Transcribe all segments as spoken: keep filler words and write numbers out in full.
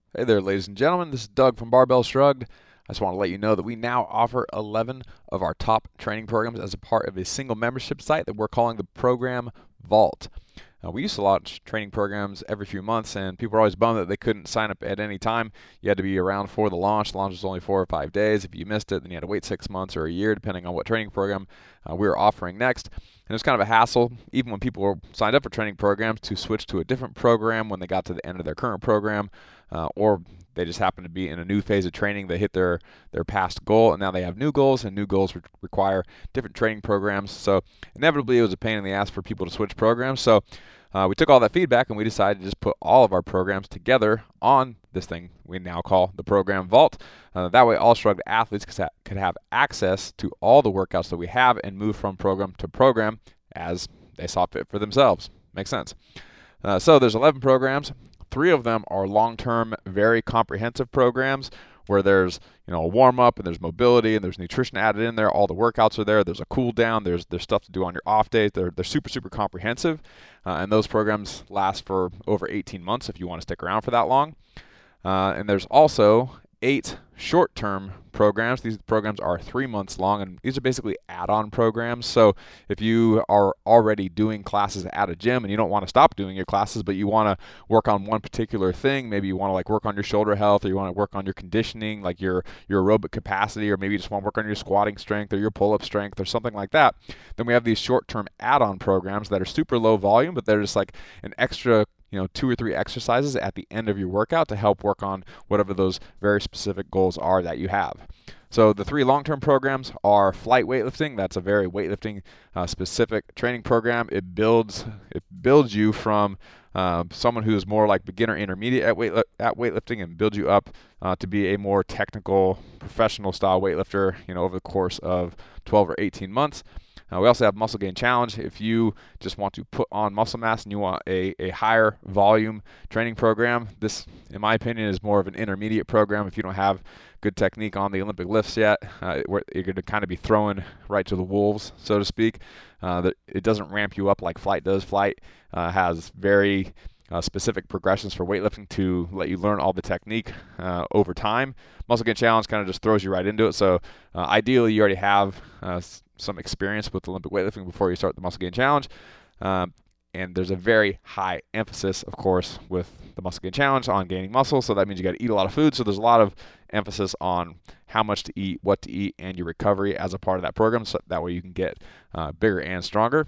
Hey there, ladies and gentlemen. This is Doug from Barbell Shrugged. I just want to let you know that we now offer eleven of our top training programs as a part of a single membership site that we're calling the Program Vault. Uh, we used to launch training programs every few months, and people were always bummed that they couldn't sign up at any time. You had to be around for the launch. The launch was only four or five days. If you missed it, then you had to wait six months or a year, depending on what training program uh, we were offering next. And it was kind of a hassle, even when people were signed up for training programs, to switch to a different program when they got to the end of their current program, uh, or they just happened to be in a new phase of training. They hit their, their past goal, and now they have new goals, and new goals re- require different training programs. So inevitably, it was a pain in the ass for people to switch programs. So uh, we took all that feedback, and we decided to just put all of our programs together on this thing we now call the Program Vault. Uh, that way, all Shrugged athletes could have access to all the workouts that we have and move from program to program as they saw fit for themselves. Makes sense. Uh, so there's eleven programs. Three of them are long-term, very comprehensive programs where there's, you know, a warm-up and there's mobility and there's nutrition added in there. All the workouts are there. There's a cool down. There's there's stuff to do on your off days. They're they're super super comprehensive, uh, and those programs last for over eighteen months if you want to stick around for that long. Uh, and there's also eight short-term programs. These programs are three months long, and these are basically add-on programs. So if you are already doing classes at a gym and you don't want to stop doing your classes, but you want to work on one particular thing, maybe you want to like work on your shoulder health, or you want to work on your conditioning, like your your aerobic capacity, or maybe you just want to work on your squatting strength or your pull-up strength or something like that, then we have these short-term add-on programs that are super low volume, but they're just like an extra you know, two or three exercises at the end of your workout to help work on whatever those very specific goals are that you have. So the three long-term programs are flight weightlifting. That's a very weightlifting uh, specific training program. It builds it builds you from uh, someone who is more like beginner intermediate at weight at weightlifting and builds you up uh, to be a more technical professional style weightlifter, you know, over the course of twelve or eighteen months. Uh, we also have Muscle Gain Challenge. If you just want to put on muscle mass and you want a, a higher volume training program, this, in my opinion, is more of an intermediate program. If you don't have good technique on the Olympic lifts yet, uh, you're going to kind of be throwing right to the wolves, so to speak. Uh, it doesn't ramp you up like Flight does. Flight uh, has very Uh, specific progressions for weightlifting to let you learn all the technique uh, over time. Muscle Gain Challenge kind of just throws you right into it. So uh, ideally, you already have uh, some experience with Olympic weightlifting before you start the Muscle Gain Challenge. Um, and there's a very high emphasis, of course, with the Muscle Gain Challenge on gaining muscle. So that means you got to eat a lot of food. So there's a lot of emphasis on how much to eat, what to eat, and your recovery as a part of that program. So that way you can get uh, bigger and stronger.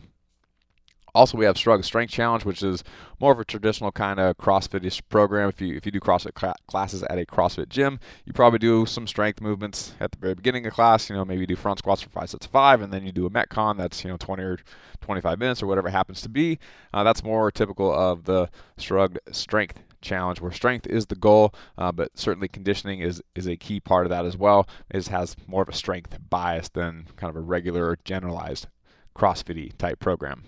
Also, we have Shrugged Strength Challenge, which is more of a traditional kind of CrossFit-ish program. If you if you do CrossFit cl- classes at a CrossFit gym, you probably do some strength movements at the very beginning of class. You know, maybe you do front squats for five sets of five, and then you do a Metcon that's you know twenty or twenty-five minutes or whatever it happens to be. Uh, that's more typical of the Shrugged Strength Challenge, where strength is the goal, uh, but certainly conditioning is is a key part of that as well. It just has more of a strength bias than kind of a regular generalized CrossFit-y type program.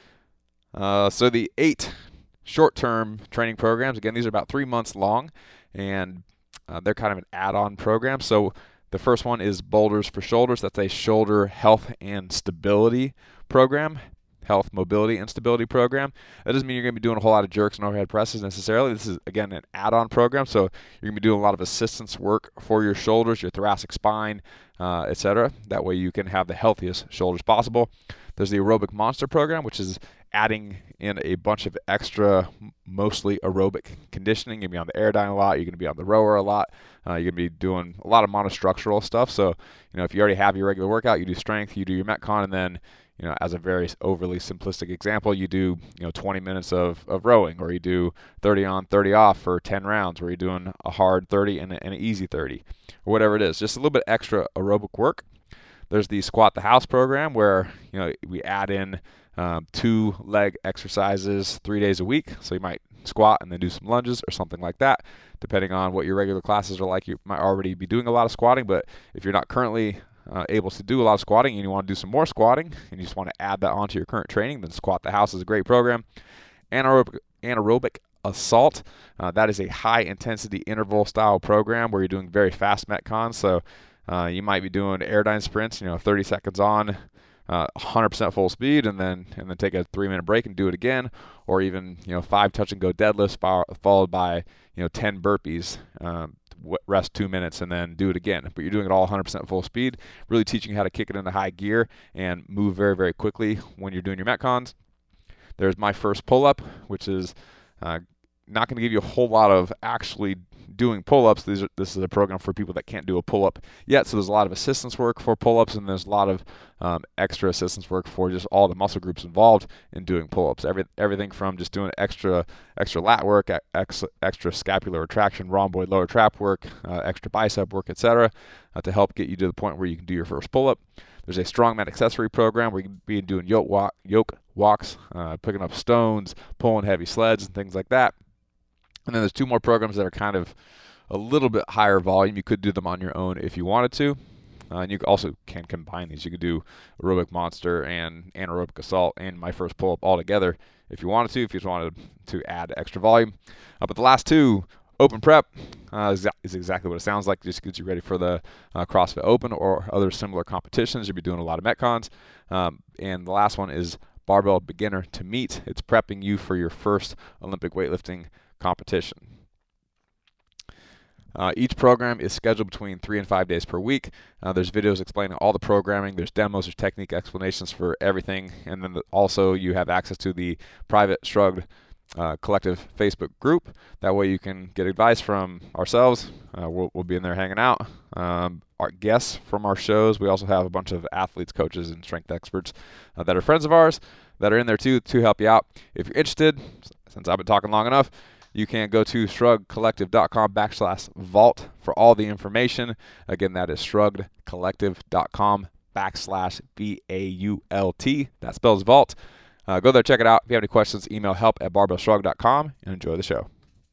Uh, so the eight short-term training programs, again, these are about three months long, and uh, they're kind of an add-on program. So the first one is Boulders for Shoulders. That's a shoulder health and stability program, health, mobility, and stability program. That doesn't mean you're going to be doing a whole lot of jerks and overhead presses necessarily. This is, again, an add-on program, so you're going to be doing a lot of assistance work for your shoulders, your thoracic spine, uh, et cetera. That way you can have the healthiest shoulders possible. There's the Aerobic Monster program, which is adding in a bunch of extra, mostly aerobic conditioning. You're going to be on the Airdyne a lot. You're going to be on the rower a lot. Uh, you're going to be doing a lot of monostructural stuff. So, you know, if you already have your regular workout, you do strength, you do your Metcon, and then, you know, as a very overly simplistic example, you do, you know, twenty minutes of, of rowing, or you do thirty on, thirty off for ten rounds, where you're doing a hard thirty and, a, and an easy thirty, or whatever it is. Just a little bit extra aerobic work. There's the Squat the House program, where, you know, we add in um, two leg exercises three days a week. So you might squat and then do some lunges or something like that. Depending on what your regular classes are like, you might already be doing a lot of squatting, but if you're not currently uh, able to do a lot of squatting and you want to do some more squatting and you just want to add that onto your current training, then Squat the House is a great program. Anaerobic, anaerobic Assault, uh, that is a high intensity interval style program where you're doing very fast Metcons. So Uh, you might be doing Airdyne sprints, you know, thirty seconds on uh, one hundred percent full speed and then and then take a three minute break and do it again, or even you know five touch and go deadlifts followed by you know ten burpees. Um, rest two minutes and then do it again. But you're doing it all one hundred percent full speed, really teaching you how to kick it into high gear and move very, very quickly when you're doing your Metcons. There's my first pull-up, which is uh, not going to give you a whole lot of actually doing pull-ups. These are, this is a program for people that can't do a pull-up yet, so there's a lot of assistance work for pull-ups, and there's a lot of um, extra assistance work for just all the muscle groups involved in doing pull-ups. Every, everything from just doing extra extra lat work, ex, extra scapular retraction, rhomboid lower trap work, uh, extra bicep work, et cetera, uh, to help get you to the point where you can do your first pull-up. There's a strongman accessory program where you can be doing yoke, walk, yoke walks, uh, picking up stones, pulling heavy sleds, and things like that. And then there's two more programs that are kind of a little bit higher volume. You could do them on your own if you wanted to. Uh, and you also can combine these. You could do aerobic monster and anaerobic assault and my first pull-up all together if you wanted to, if you just wanted to add extra volume. Uh, but the last two, open prep, uh, is, is exactly what it sounds like. It just gets you ready for the uh, CrossFit Open or other similar competitions. You'll be doing a lot of Metcons. Um, and the last one is Barbell Beginner to Meet. It's prepping you for your first Olympic weightlifting competition. Uh, each program is scheduled between three and five days per week. Uh, there's videos explaining all the programming. There's demos, there's technique explanations for everything. And then the, also you have access to the private Shrugged uh, Collective Facebook group. That way you can get advice from ourselves. Uh, we'll, we'll be in there hanging out. Um, our guests from our shows. We also have a bunch of athletes, coaches, and strength experts uh, that are friends of ours that are in there too to help you out. If you're interested, since I've been talking long enough, you can go to shruggedcollective.com backslash vault for all the information. Again, that is shruggedcollective.com backslash V A U L T. That spells vault. Uh, go there, check it out. If you have any questions, email help at barbell shrug dot com and enjoy the show.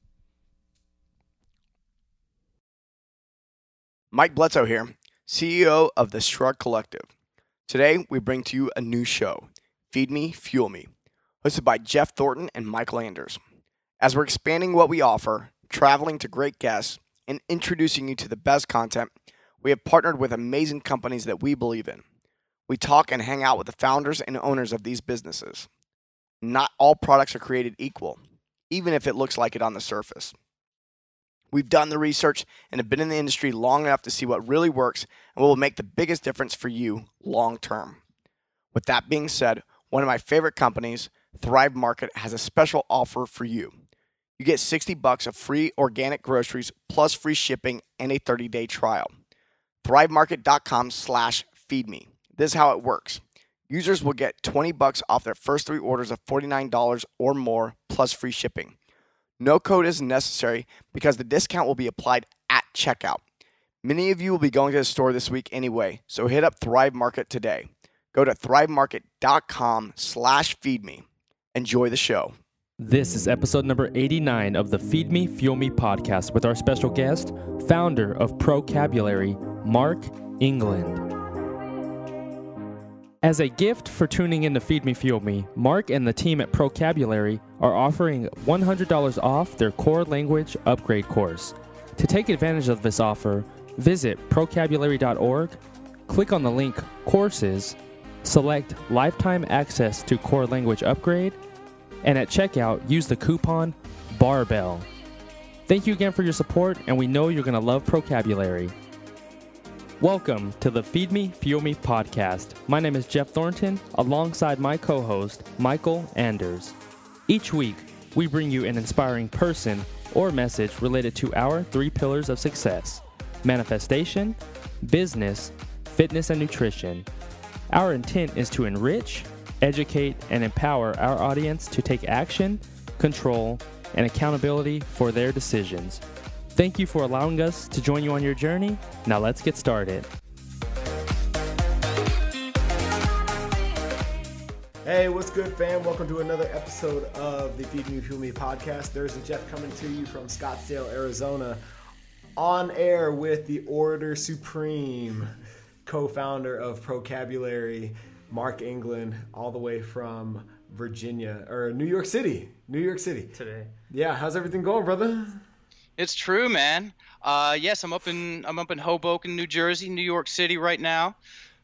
Mike Bledsoe here, C E O of the Shrugged Collective. Today, we bring to you a new show, Feed Me, Fuel Me, hosted by Jeff Thornton and Michael Anders. As we're expanding what we offer, traveling to great guests, and introducing you to the best content, we have partnered with amazing companies that we believe in. We talk and hang out with the founders and owners of these businesses. Not all products are created equal, even if it looks like it on the surface. We've done the research and have been in the industry long enough to see what really works and what will make the biggest difference for you long term. With that being said, one of my favorite companies, Thrive Market, has a special offer for you. You get sixty bucks of free organic groceries plus free shipping and a thirty-day trial. ThriveMarket.com slash feed me. This is how it works. Users will get twenty bucks off their first three orders of forty-nine dollars or more plus free shipping. No code is necessary because the discount will be applied at checkout. Many of you will be going to the store this week anyway, so hit up Thrive Market today. Go to ThriveMarket.com slash feed me. Enjoy the show. This is episode number eighty-nine of the Feed Me, Fuel Me podcast with our special guest, founder of Procabulary, Mark England. As a gift for tuning in to Feed Me, Fuel Me, Mark and the team at Procabulary are offering one hundred dollars off their core language upgrade course. To take advantage of this offer, visit procabulary dot org, click on the link Courses, select Lifetime Access to Core Language Upgrade, and at checkout, use the coupon BARBELL. Thank you again for your support, and we know you're going to love Procabulary. Welcome to the Feed Me, Fuel Me podcast. My name is Jeff Thornton, alongside my co-host, Michael Anders. Each week, we bring you an inspiring person or message related to our three pillars of success: manifestation, business, fitness, and nutrition. Our intent is to enrich, educate, and empower our audience to take action, control, and accountability for their decisions. Thank you for allowing us to join you on your journey. Now let's get started. Hey, what's good, fam? Welcome to another episode of the Feed Me, Fuel Me podcast. There's a Jeff coming to you from Scottsdale, Arizona, on air with the Orator Supreme, co-founder of Procabulary, Mark England, all the way from Virginia, or New York City. New York City. Today. Yeah, how's everything going, brother? It's true, man. Uh, yes, I'm up in I'm up in Hoboken, New Jersey, New York City right now.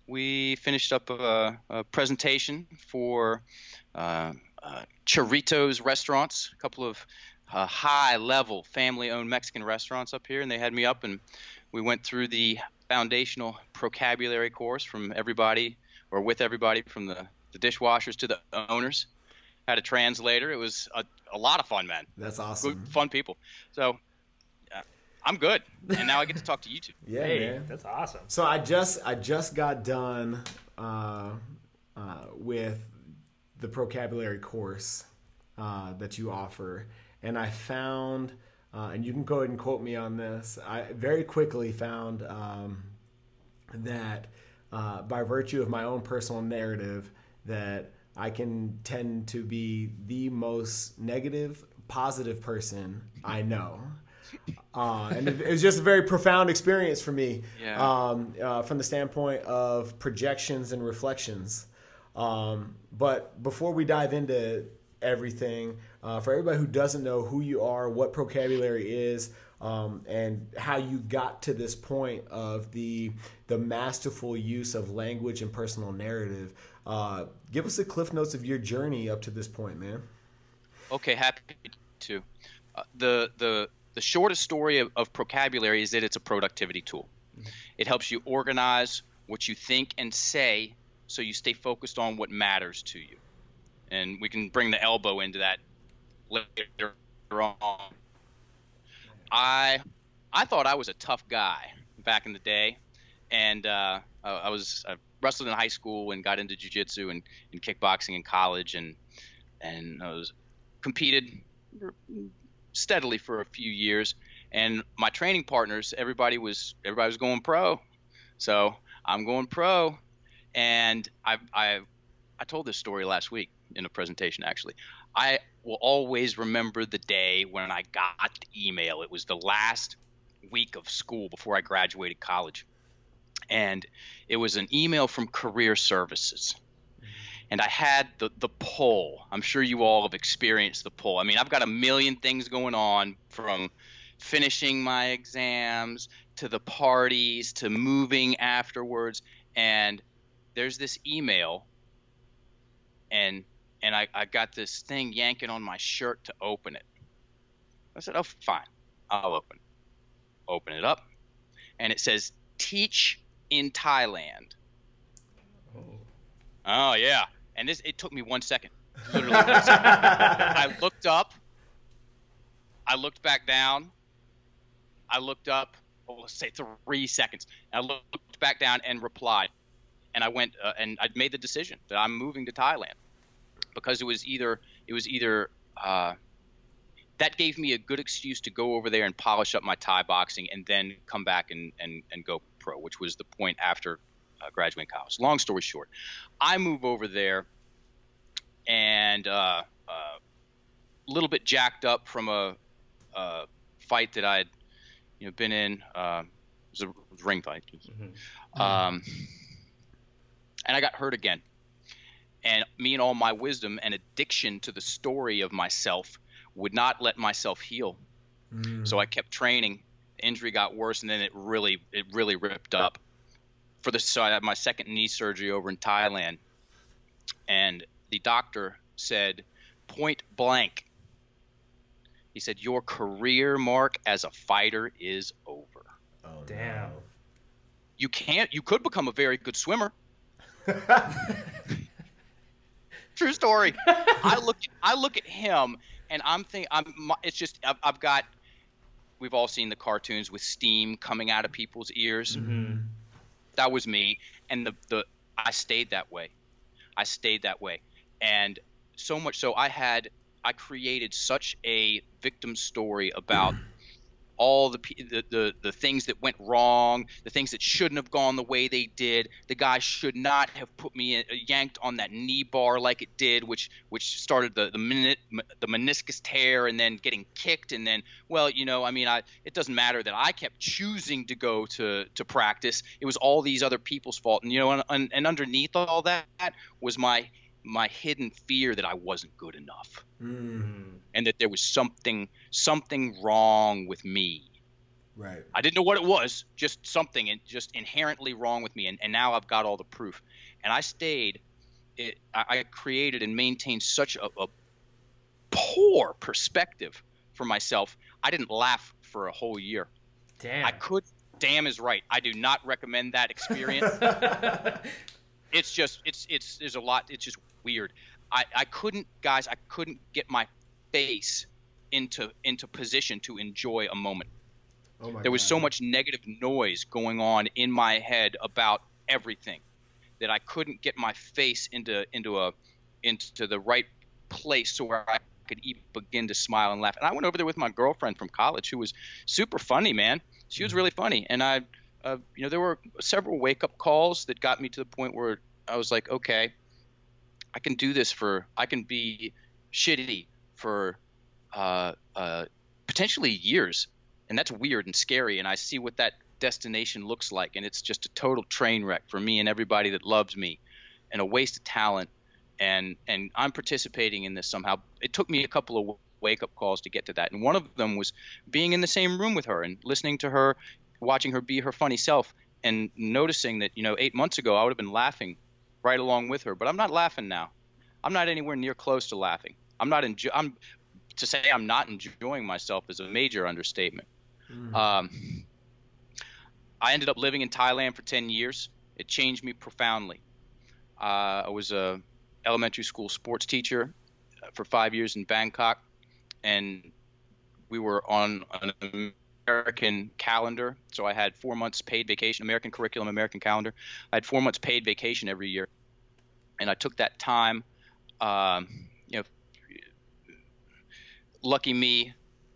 we finished up a, a presentation for uh, uh, Chorritos Restaurants, a couple of uh, high-level family-owned Mexican restaurants up here, and they had me up, and we went through the foundational vocabulary course from everybody, or with everybody, from the, the dishwashers to the owners. Had a translator. It was a, a lot of fun, man. That's awesome. Good, fun people. So uh, I'm good, and now I get to talk to you two. Yeah, Hey, man. that's awesome. So I just I just got done uh, uh, with the vocabulary course uh, that you offer, and I found, uh, and you can go ahead and quote me on this. I very quickly found um, that uh, by virtue of my own personal narrative, that I can tend to be the most negative, positive person I know. Uh, and it, it was just a very profound experience for me, Yeah. um, uh, from the standpoint of projections and reflections. Um, but before we dive into everything, uh, for everybody who doesn't know who you are, what vocabulary is, um, and how you got to this point of the the masterful use of language and personal narrative, uh, give us the cliff notes of your journey up to this point, man. Okay, happy to. Uh, the the the shortest story of, of vocabulary is that it's a productivity tool. Mm-hmm. It helps you organize what you think and say, so you stay focused on what matters to you. And we can bring the elbow into that later on. I I thought I was a tough guy back in the day, and uh, I was I wrestled in high school and got into jiu-jitsu and, and kickboxing in college, and and I was competed steadily for a few years. And my training partners, everybody was everybody was going pro, so I'm going pro. And I I I told this story last week in a presentation, actually. I will always remember the day when I got the email. It was the last week of school before I graduated college. And it was an email from Career Services. And I had the, the pull. I'm sure you all have experienced the pull. I mean, I've got a million things going on, from finishing my exams to the parties to moving afterwards. And there's this email, and and I, I got this thing yanking on my shirt to open it. I said, oh, fine, I'll open it. Open it up, and it says, teach in Thailand. Oh, oh yeah. And this, it took me one second. Literally one second. I looked up. I looked back down. I looked up, well, let's say three seconds. I looked back down and replied. And I went uh, and I made the decision that I'm moving to Thailand, because it was either it was either uh, that gave me a good excuse to go over there and polish up my Thai boxing and then come back and, and, and go pro, which was the point after uh, graduating college. Long story short, I move over there, and uh, uh, a little bit jacked up from a, a fight that I'd you know been in. Uh, it was a, it was a ring fight. Mm-hmm. Um, and I got hurt again. And me and all my wisdom and addiction to the story of myself would not let myself heal. Mm. So I kept training. The injury got worse, and then it really it really ripped up. For the so I had my second knee surgery over in Thailand, and the doctor said, point blank, he said, your career, Mark, as a fighter is over. Oh, damn. No. You can't. You could become a very good swimmer. True story. I look. I look at him, and I'm thinking. I'm. It's just. I've, I've got. We've all seen the cartoons with steam coming out of people's ears. Mm-hmm. That was me, and the the. I stayed that way. I stayed that way, and so much so I had. I created such a victim story about all the, the the the things that went wrong, the things that shouldn't have gone the way they did. The guy should not have put me in, yanked on that knee bar like it did, which which started the the, minute, the meniscus tear, and then getting kicked, and then well, you know, I mean, I it doesn't matter that I kept choosing to go to to practice. It was all these other people's fault, and you know, and, and underneath all that was my my hidden fear that I wasn't good enough, mm. and that there was something something wrong with me. Right. I didn't know what it was, just something and just inherently wrong with me. And, and now I've got all the proof. And I stayed, it, I, I created and maintained such a, a poor perspective for myself. I didn't laugh for a whole year. Damn. I could, damn is right. I do not recommend that experience. It's just, it's, it's, there's a lot, it's just weird. I, I couldn't, guys, I couldn't get my face into, into position to enjoy a moment. Oh my There was God. so much negative noise going on in my head about everything that I couldn't get my face into, into a, into the right place so where I could even begin to smile and laugh. And I went over there with my girlfriend from college who was super funny, man. She was really funny. And I, uh, you know, there were several wake-up calls that got me to the point where I was like, okay, I can do this for, I can be shitty for uh, uh, potentially years. And that's weird and scary. And I see what that destination looks like. And it's just a total train wreck for me and everybody that loves me, and a waste of talent. And, and I'm participating in this somehow. It took me a couple of wake-up calls to get to that. And one of them was being in the same room with her and listening to her, watching her be her funny self, and noticing that, you know, eight months ago I would have been laughing right along with her. But I'm not laughing now. I'm not anywhere near close to laughing. I'm not enjoy- I'm to say I'm not enjoying myself is a major understatement. Mm. Um, I ended up living in Thailand for ten years. It changed me profoundly. Uh, I was a elementary school sports teacher for five years in Bangkok, and we were on an American calendar. So I had four months paid vacation, American curriculum, American calendar. I had four months paid vacation every year. And I took that time, um, you know, lucky me,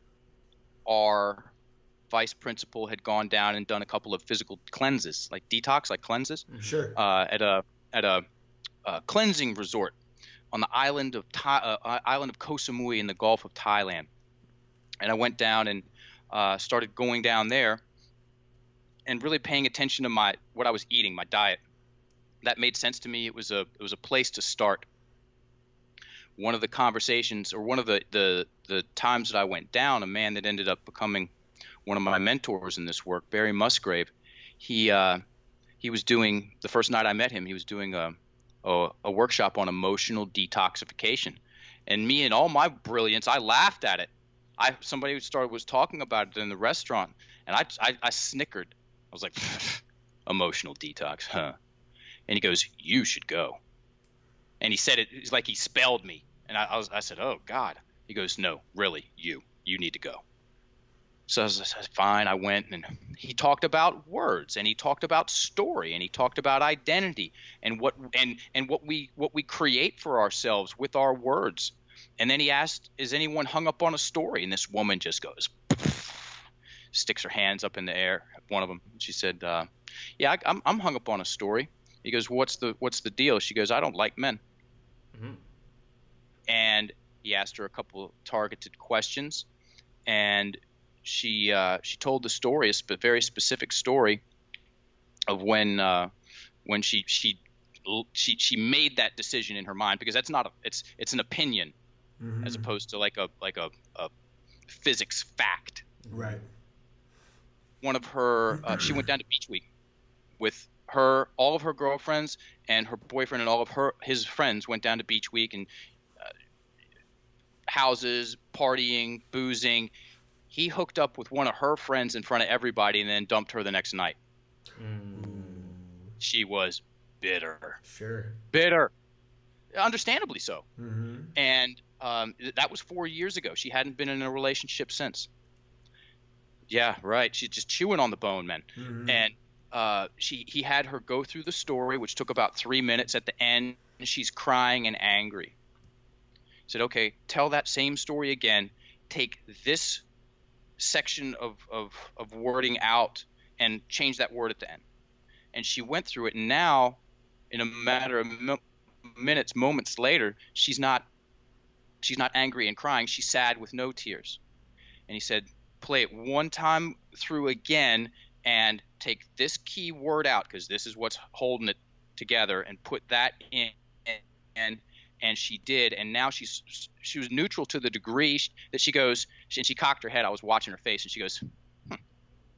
our vice principal had gone down and done a couple of physical cleanses, like detox, like cleanses, Sure. uh, at a at a, a cleansing resort on the island of Tha- uh, island of Koh Samui in the Gulf of Thailand. And I went down and uh, started going down there and really paying attention to my what I was eating, my diet. That made sense to me. It was a it was a place to start. One of the conversations, or one of the, the, the times that I went down, a man that ended up becoming one of my mentors in this work, Barry Musgrave, he uh, he was doing, the first night I met him, he was doing a, a, a workshop on emotional detoxification. And me and all my brilliance, I laughed at it. I Somebody started was talking about it in the restaurant, and I, I, I snickered. I was like, emotional detox, huh? And he goes, you should go. And he said it, it's like he spelled me. And I, I was, I said, oh God. He goes, no, really, you, you need to go. So I was, I was fine. I went, and he talked about words, and he talked about story, and he talked about identity, and what, and, and what we, what we create for ourselves with our words. And then he asked, is anyone hung up on a story? And this woman just goes, sticks her hands up in the air. One of them, she said, uh, yeah, I, I'm, I'm hung up on a story. He goes, what's the, what's the deal? She goes, I don't like men. Mm-hmm. And he asked her a couple of targeted questions, and she uh, she told the story, a sp- very specific story of when uh, when she she she she made that decision in her mind, because that's not a it's it's an opinion, mm-hmm. as opposed to like a like a, a physics fact. Right. One of her uh, she went down to Beach Week with her, all of her girlfriends and her boyfriend and all of her his friends went down to Beach Week, and uh, houses, partying, boozing. He hooked up with one of her friends in front of everybody and then dumped her the next night. Mm. She was bitter. Sure. Bitter. Understandably so. Mm-hmm. And um, that was four years ago. She hadn't been in a relationship since. Yeah, right. She's just chewing on the bone, man. Mm-hmm. And Uh, she he had her go through the story, which took about three minutes. At the end, she's crying and angry. He said, okay, tell that same story again. Take this section of, of, of wording out and change that word at the end. And she went through it, and now, in a matter of mo- minutes, moments later, she's not she's not angry and crying. She's sad with no tears. And he said, play it one time through again, and take this key word out, because this is what's holding it together, and put that in. And and she did, and now she's she was neutral to the degree that she goes, and she cocked her head. I was watching her face, and she goes, hmm,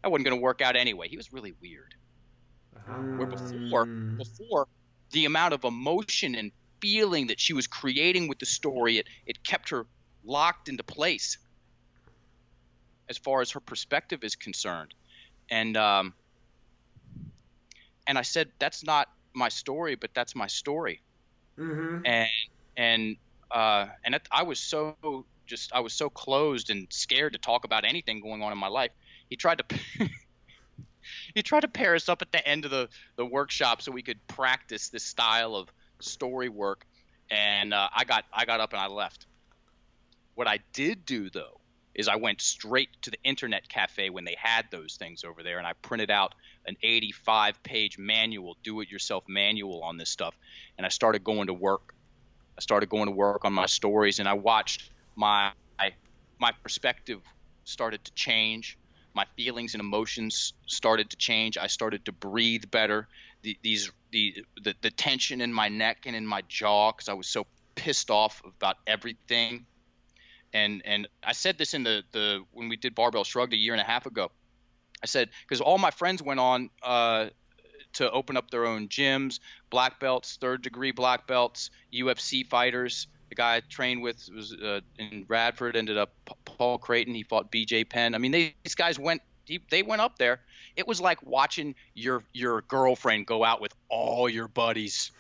that wasn't going to work out anyway. He was really weird. Where before, before the amount of emotion and feeling that she was creating with the story, it, it kept her locked into place as far as her perspective is concerned. And um, and I said, that's not my story, but that's my story. Mm-hmm. And and uh, and it, I was so just I was so closed and scared to talk about anything going on in my life. He tried to. He tried to pair us up at the end of the, the workshop so we could practice this style of story work, and uh, I got I got up and I left. What I did do, though, is I went straight to the internet cafe when they had those things over there, and I printed out an eighty-five page manual, do-it-yourself manual on this stuff, and I started going to work. I started going to work on my stories, and I watched my my perspective started to change. My feelings and emotions started to change. I started to breathe better. The, these the, the the tension in my neck and in my jaw, because I was so pissed off about everything. And and I said this in the, the when we did Barbell Shrugged a year and a half ago. I said, because all my friends went on uh, to open up their own gyms, black belts, third degree black belts, U F C fighters. The guy I trained with was uh, in Radford, ended up P- Paul Creighton. He fought B J Penn. I mean, they, these guys went he, – they went up there. It was like watching your your girlfriend go out with all your buddies.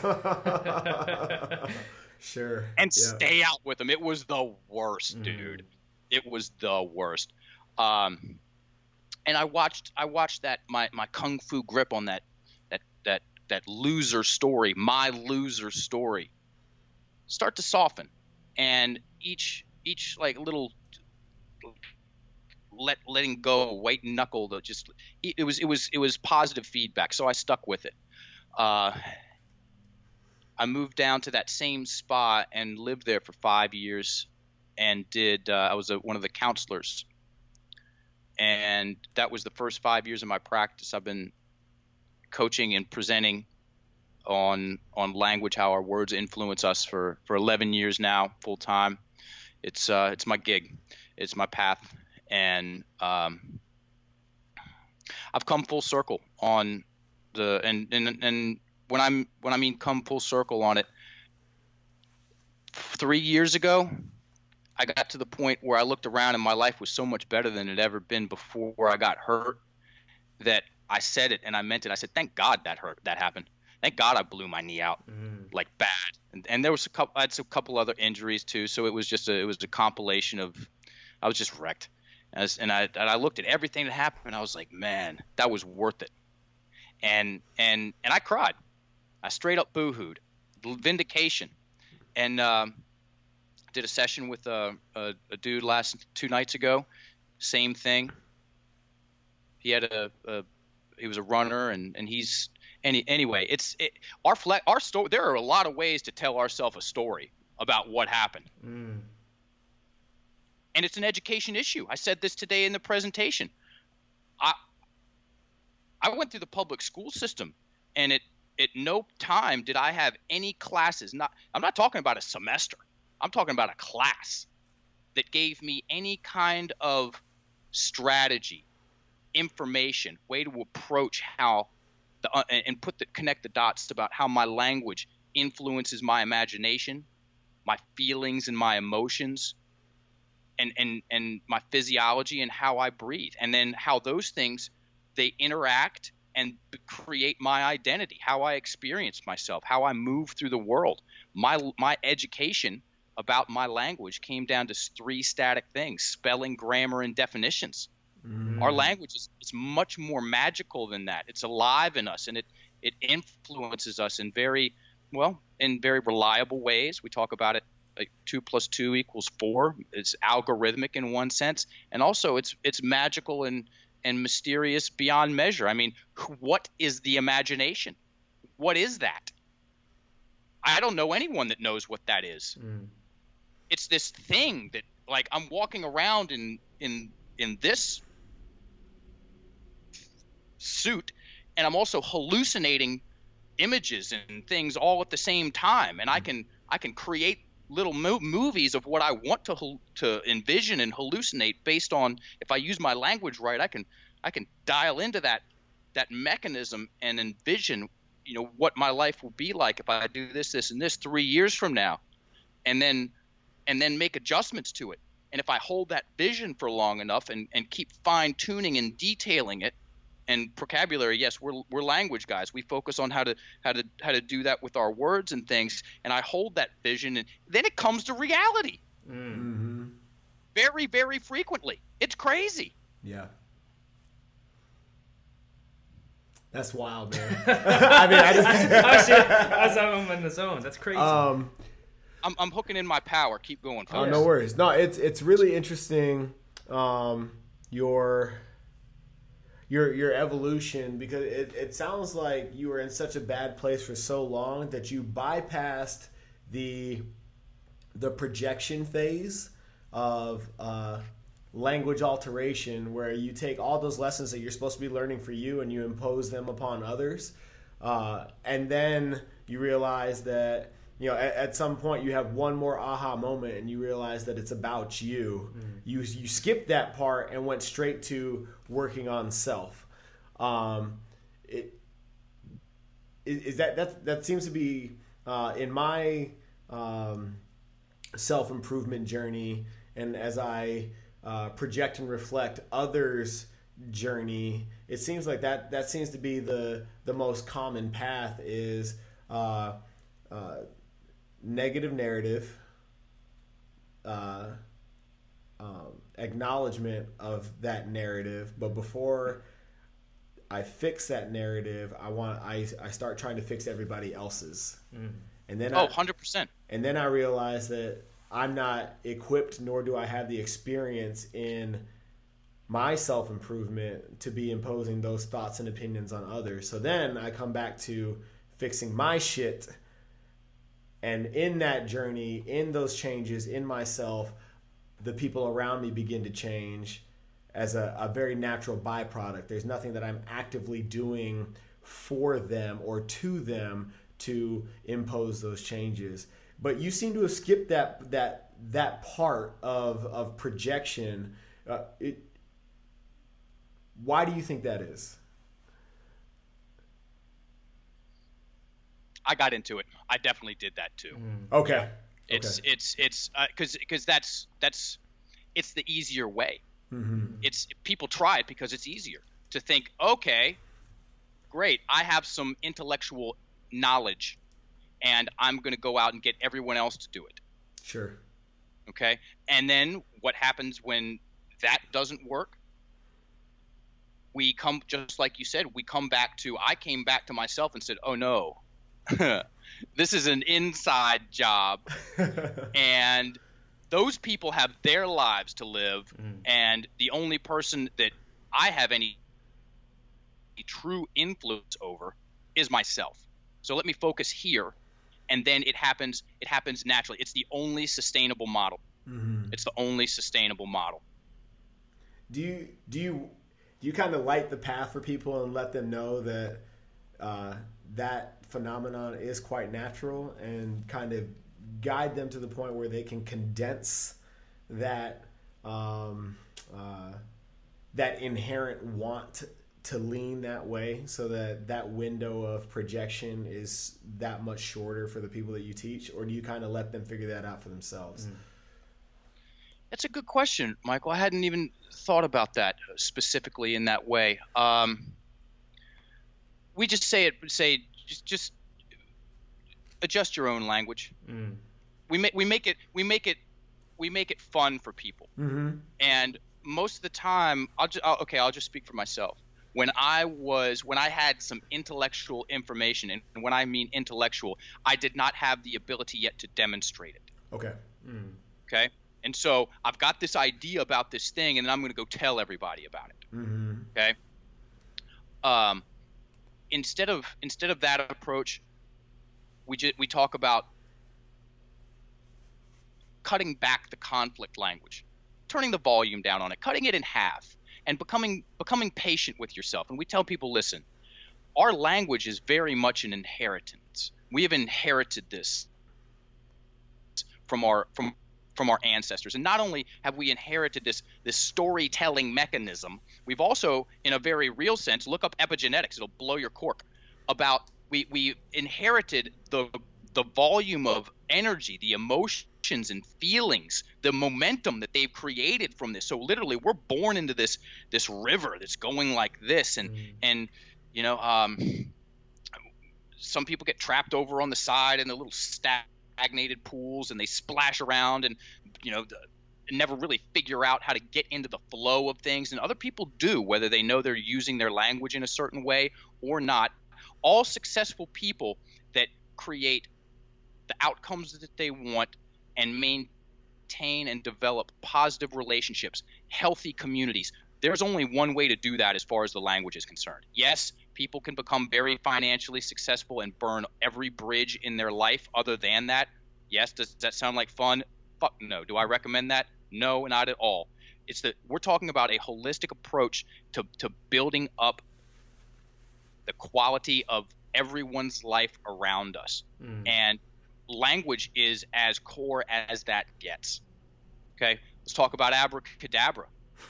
Sure. And yeah. stay out with them. It was the worst, dude. Mm. It was the worst. Um, and I watched I watched that my, my kung fu grip on that that that that loser story, my loser story, start to soften, and each each like little let letting go, white knuckle, to just it was it was it was positive feedback. So I stuck with it. Uh, I moved down to that same spa and lived there for five years, and did uh, I was a, one of the counselors, and that was the first five years of my practice. I've been coaching and presenting on on language, how our words influence us for for eleven years now, full time. It's uh it's my gig, it's my path, and um I've come full circle on the and and and when I'm when I mean come full circle on it, three years ago I got to the point where I looked around and my life was so much better than it ever been before I got hurt, that I said it and I meant it. I said, thank God that hurt that happened. Thank God I blew my knee out mm. like bad, and, and there was a couple. I had a couple other injuries too, so it was just a, it was a compilation of, I was just wrecked, and I, was, and I and I looked at everything that happened, and I was like, man, that was worth it, and and and I cried, I straight up boohooed, vindication, and um, did a session with a, a a dude last two nights ago, same thing. He had a, a he was a runner, and and he's. Any, anyway, it's it, our fle- our story. There are a lot of ways to tell ourselves a story about what happened, mm. and it's an education issue. I said this today in the presentation. I I went through the public school system, and it at no time did I have any classes. Not I'm not talking about a semester. I'm talking about a class that gave me any kind of strategy, information, way to approach how. The, uh, and put the connect the dots about how my language influences my imagination, my feelings and my emotions, and and and my physiology and how I breathe, and then how those things they interact and create my identity, how I experience myself, how I move through the world. My my education about my language came down to three static things: spelling, grammar, and definitions. Mm. Our language is it's much more magical than that. It's alive in us, and it it influences us in very well in very reliable ways. We talk about it like two plus two equals four. It's algorithmic in one sense, and also it's it's magical and and mysterious beyond measure. I mean, what is the imagination? What is that? I don't know anyone that knows what that is. Mm. It's this thing that, like, I'm walking around in in in this suit, and I'm also hallucinating images and things all at the same time, and I can I can create little mo- movies of what I want to hal- to envision and hallucinate based on, if I use my language right, I can I can dial into that that mechanism and envision, you know, what my life will be like if I do this, this, and this three years from now, and then and then make adjustments to it. And if I hold that vision for long enough and, and keep fine tuning and detailing it, and vocabulary, yes, we're we're language guys. We focus on how to how to how to do that with our words and things. And I hold that vision, and then it comes to reality. Mm-hmm. Very, very frequently. It's crazy. Yeah. That's wild, man. I mean, I just oh shit! I was I'm in the zone. That's crazy. um. I'm I'm hooking in my power. Keep going, Oh, fellas. no worries. No, it's it's really interesting. Um, your your your evolution, because it, it sounds like you were in such a bad place for so long that you bypassed the the projection phase of uh, language alteration, where you take all those lessons that you're supposed to be learning for you and you impose them upon others, uh, and then you realize that, you know, at, at some point you have one more aha moment and you realize that it's about you. Mm. You you skipped that part and went straight to working on self. Um, it is, is that that that seems to be uh, in my um, self improvement journey, and as I uh, project and reflect others' journey, it seems like that that seems to be the the most common path is. Uh, uh, negative narrative, uh, um, acknowledgement of that narrative, but before I fix that narrative, I want I, I start trying to fix everybody else's, mm. and then oh, I, one hundred percent. And then I realize that I'm not equipped, nor do I have the experience in my self improvement to be imposing those thoughts and opinions on others. So then I come back to fixing my shit. And in that journey, in those changes, in myself, the people around me begin to change as a, a very natural byproduct. There's nothing that I'm actively doing for them or to them to impose those changes. But you seem to have skipped that that that part of of projection. Uh, it, why do you think that is? I got into it. I definitely did that too. Okay. It's okay. it's it's because uh, because that's that's it's the easier way. Mm-hmm. It's people try it because it's easier to think. Okay, great. I have some intellectual knowledge, and I'm going to go out and get everyone else to do it. Sure. Okay. And then what happens when that doesn't work? We come, just like you said, we come back to. I came back to myself and said, "Oh no." This is an inside job, and those people have their lives to live, mm. and the only person that I have any true influence over is myself. So let me focus here, and then it happens it happens naturally. It's the only sustainable model. Mm-hmm. It's the only sustainable model. Do you do you do you kind of light the path for people and let them know that uh, that phenomenon is quite natural, and kind of guide them to the point where they can condense that um, uh, that inherent want to lean that way, so that that window of projection is that much shorter for the people that you teach? Or do you kind of let them figure that out for themselves? Mm. That's a good question, Michael. I hadn't even thought about that specifically in that way. Um, we just say it, say just, just adjust your own language. Mm. We make we make it we make it we make it fun for people. Mm-hmm. And most of the time, I'll just I'll, okay, I'll just speak for myself. When I was when I had some intellectual information, and when I mean intellectual, I did not have the ability yet to demonstrate it. Okay. Mm. Okay. And so I've got this idea about this thing, and then I'm going to go tell everybody about it. Mm-hmm. Okay. Um, instead of instead of that approach, we just we talk about cutting back the conflict language, turning the volume down on it, cutting it in half, and becoming becoming patient with yourself. And we tell people, listen, our language is very much an inheritance. We have inherited this from our from from our ancestors. And not only have we inherited this this storytelling mechanism, we've also, in a very real sense, look up epigenetics. It'll blow your cork. About we we inherited the the volume of energy, the emotions and feelings, the momentum that they've created from this. So literally, we're born into this this river that's going like this, and mm. and you know, um, some people get trapped over on the side in the little stagnated pools, and they splash around, and you know, never really figure out how to get into the flow of things. And other people do, whether they know they're using their language in a certain way or not. All successful people that create the outcomes that they want and maintain and develop positive relationships, healthy communities. There's only one way to do that as far as the language is concerned. Yes, people can become very financially successful and burn every bridge in their life other than that. Yes, does that sound like fun? Fuck no. Do I recommend that? No, not at all. It's that we're talking about a holistic approach to, to building up the quality of everyone's life around us. Mm. And language is as core as that gets. Okay, let's talk about abracadabra.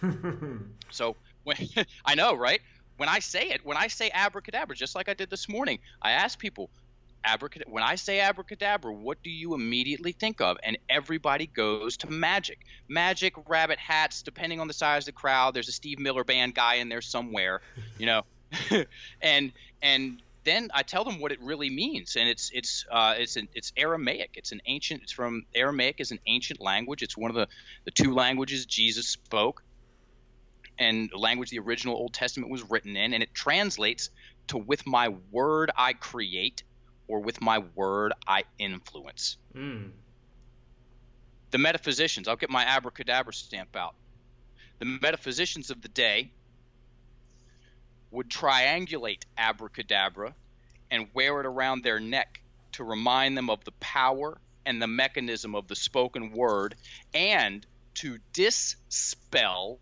So when I know, right? When I say it, when I say abracadabra, just like I did this morning, I ask people, abracadabra, when I say abracadabra, what do you immediately think of? And everybody goes to magic. Magic, rabbit hats, depending on the size of the crowd. There's a Steve Miller Band guy in there somewhere, you know. and and then I tell them what it really means, and it's it's uh, it's an, it's Aramaic. It's an ancient. It's from Aramaic is an ancient language. It's one of the the two languages Jesus spoke, and the language the original Old Testament was written in, and it translates to "with my word I create," or "with my word I influence." Mm. The metaphysicians. I'll get my abracadabra stamp out. The metaphysicians of the day would triangulate abracadabra and wear it around their neck to remind them of the power and the mechanism of the spoken word, and to dispel,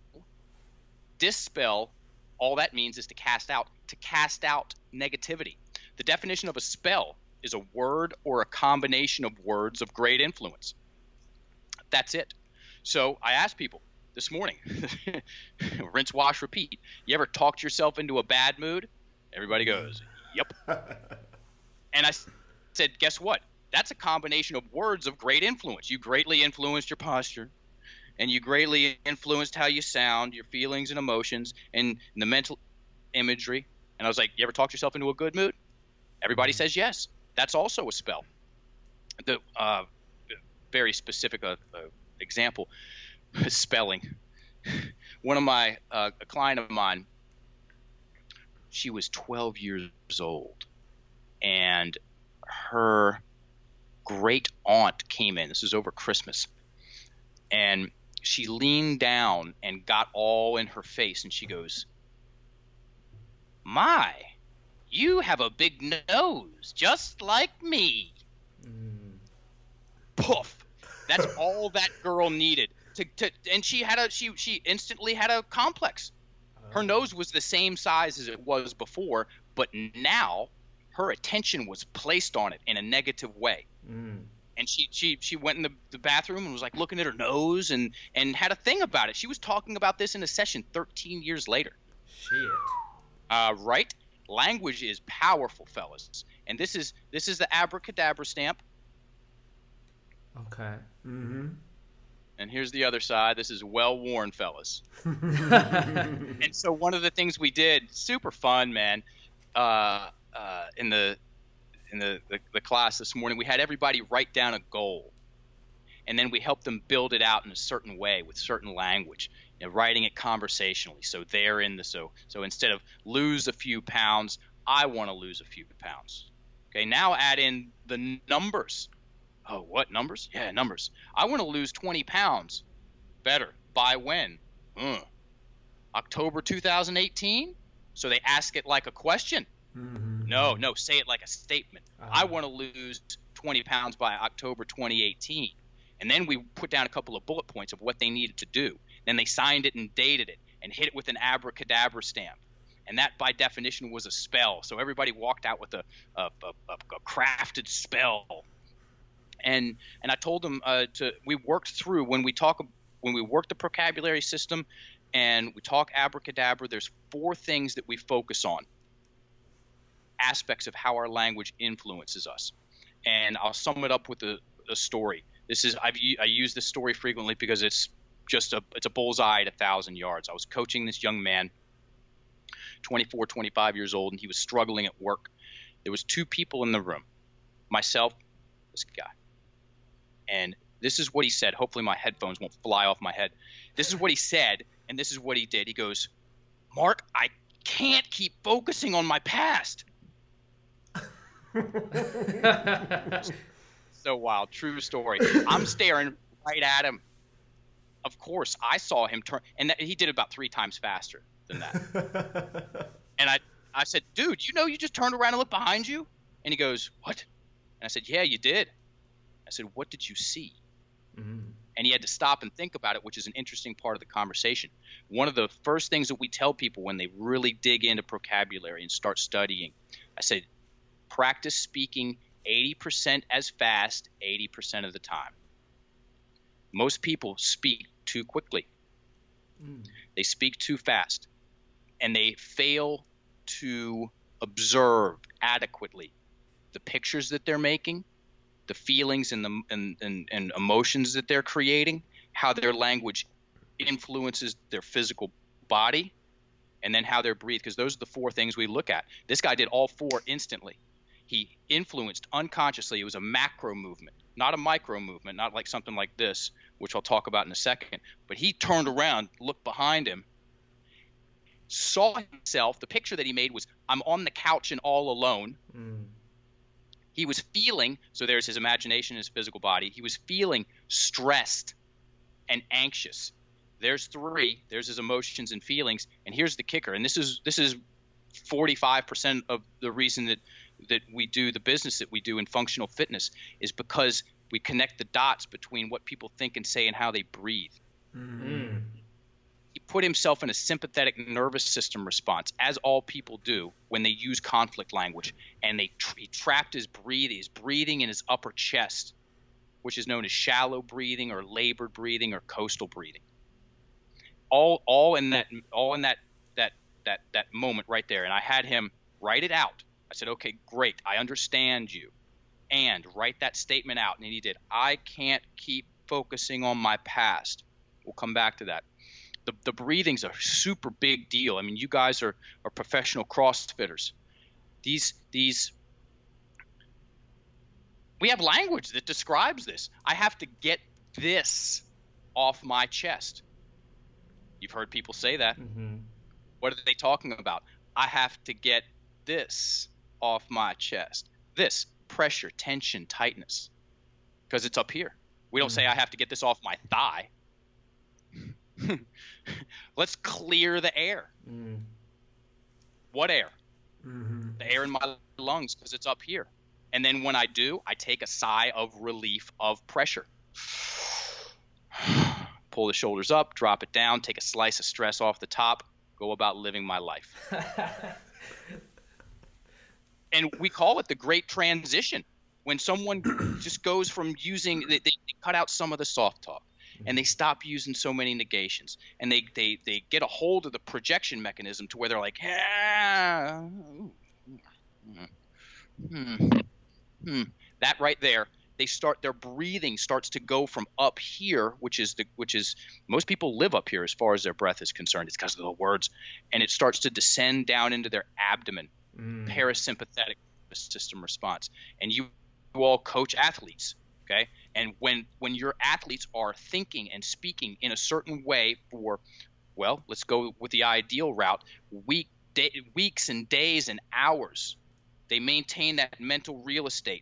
dispel, all that means is to cast out, to cast out negativity. The definition of a spell is a word or a combination of words of great influence. That's it. So I ask people this morning, rinse, wash, repeat. You ever talked yourself into a bad mood? Everybody goes, yep. And I said, guess what? That's a combination of words of great influence. You greatly influenced your posture, and you greatly influenced how you sound, your feelings and emotions, and the mental imagery. And I was like, you ever talked yourself into a good mood? Everybody says yes. That's also a spell. The uh, very specific uh, uh, example. Spelling. One of my uh, a client of mine, she was twelve years old, and her great aunt came in. This was over Christmas, and she leaned down and got all in her face, and she goes, "My, you have a big nose, just like me." Mm. Poof. That's all that girl needed. To, to, and she had a she she instantly had a complex. Her nose was the same size as it was before, but now her attention was placed on it in a negative way. Mm. And she she she went in the, the bathroom and was like looking at her nose and and had a thing about it. She was talking about this in a session thirteen years later. Shit. Uh, right? Language is powerful, fellas. And this is this is the abracadabra stamp. Okay. Mm-hmm. And here's the other side. This is well worn, fellas. And so one of the things we did, super fun, man, uh, uh, in the in the, the, the class this morning, we had everybody write down a goal. And then we helped them build it out in a certain way with certain language, you know, writing it conversationally. So they're in the so so instead of lose a few pounds, I want to lose a few pounds. Okay, now add in the numbers. Oh, what numbers? Yeah, numbers. I want to lose twenty pounds. Better. By when? Uh, October two thousand eighteen? So they ask it like a question. Mm-hmm. No, no, say it like a statement. Uh-huh. I want to lose twenty pounds by October twenty eighteen. And then we put down a couple of bullet points of what they needed to do. Then they signed it and dated it and hit it with an abracadabra stamp. And that, by definition, was a spell. So everybody walked out with a, a, a, a crafted spell. And and I told him uh, to we worked through when we talk when we work the vocabulary system and we talk abracadabra, there's four things that we focus on, aspects of how our language influences us. And I'll sum it up with a, a story. This is I've I use this story frequently because it's just a it's a bullseye at a thousand yards. I was coaching this young man, twenty-four, twenty-five years old, and he was struggling at work. There was two people in the room, myself, this guy. And this is what he said. Hopefully my headphones won't fly off my head. This is what he said, and this is what he did. He goes, Mark, I can't keep focusing on my past. So wild. True story. I'm staring right at him. Of course, I saw him turn, and that, he did it about three times faster than that. And I, I said, dude, you know you just turned around and looked behind you? And he goes, what? And I said, yeah, you did. I said, what did you see? Mm-hmm. And he had to stop and think about it, which is an interesting part of the conversation. One of the first things that we tell people when they really dig into vocabulary and start studying, I said, practice speaking eighty percent as fast, eighty percent of the time. Most people speak too quickly. Mm. They speak too fast, and they fail to observe adequately the pictures that they're making, the feelings and the and, and, and emotions that they're creating, how their language influences their physical body, and then how they're breathed, because those are the four things we look at. This guy did all four instantly. He influenced unconsciously. It was a macro movement, not a micro movement, not like something like this, which I'll talk about in a second. But he turned around, looked behind him, saw himself. The picture that he made was, I'm on the couch and all alone. Mm. He was feeling, so there's his imagination, his physical body. He was feeling stressed and anxious. There's three. There's his emotions and feelings. And here's the kicker. And this is this is forty-five percent of the reason that that we do the business that we do in functional fitness, is because we connect the dots between what people think and say and how they breathe. Mm-hmm. He put himself in a sympathetic nervous system response, as all people do when they use conflict language, and they tr- he trapped his breathing, his breathing in his upper chest, which is known as shallow breathing or labored breathing or coastal breathing. All all in that all in that that that that moment right there. And I had him write it out. I said, okay, great, I understand you. And write that statement out. And he did. I can't keep focusing on my past. We'll come back to that. The, the breathing's a super big deal. I mean, you guys are, are professional CrossFitters. These these we have language that describes this. I have to get this off my chest. You've heard people say that. Mm-hmm. What are they talking about? I have to get this off my chest. This pressure, tension, tightness, because it's up here. We don't mm-hmm. say I have to get this off my thigh. Let's clear the air. Mm. What air? Mm-hmm. The air in my lungs, because it's up here. And then when I do, I take a sigh of relief of pressure. Pull the shoulders up, drop it down, take a slice of stress off the top, go about living my life. And we call it the great transition, when someone just goes from using they, – they cut out some of the soft talk, and they stop using so many negations, and they, they, they get a hold of the projection mechanism to where they're like, ah, hmm, hmm. That right there, they start – their breathing starts to go from up here, which is the which is – most people live up here as far as their breath is concerned. It's because of the words. And it starts to descend down into their abdomen. Mm. Parasympathetic system response. And you, you all coach athletes, okay? And when when your athletes are thinking and speaking in a certain way for, well, let's go with the ideal route, week, day, weeks and days and hours, they maintain that mental real estate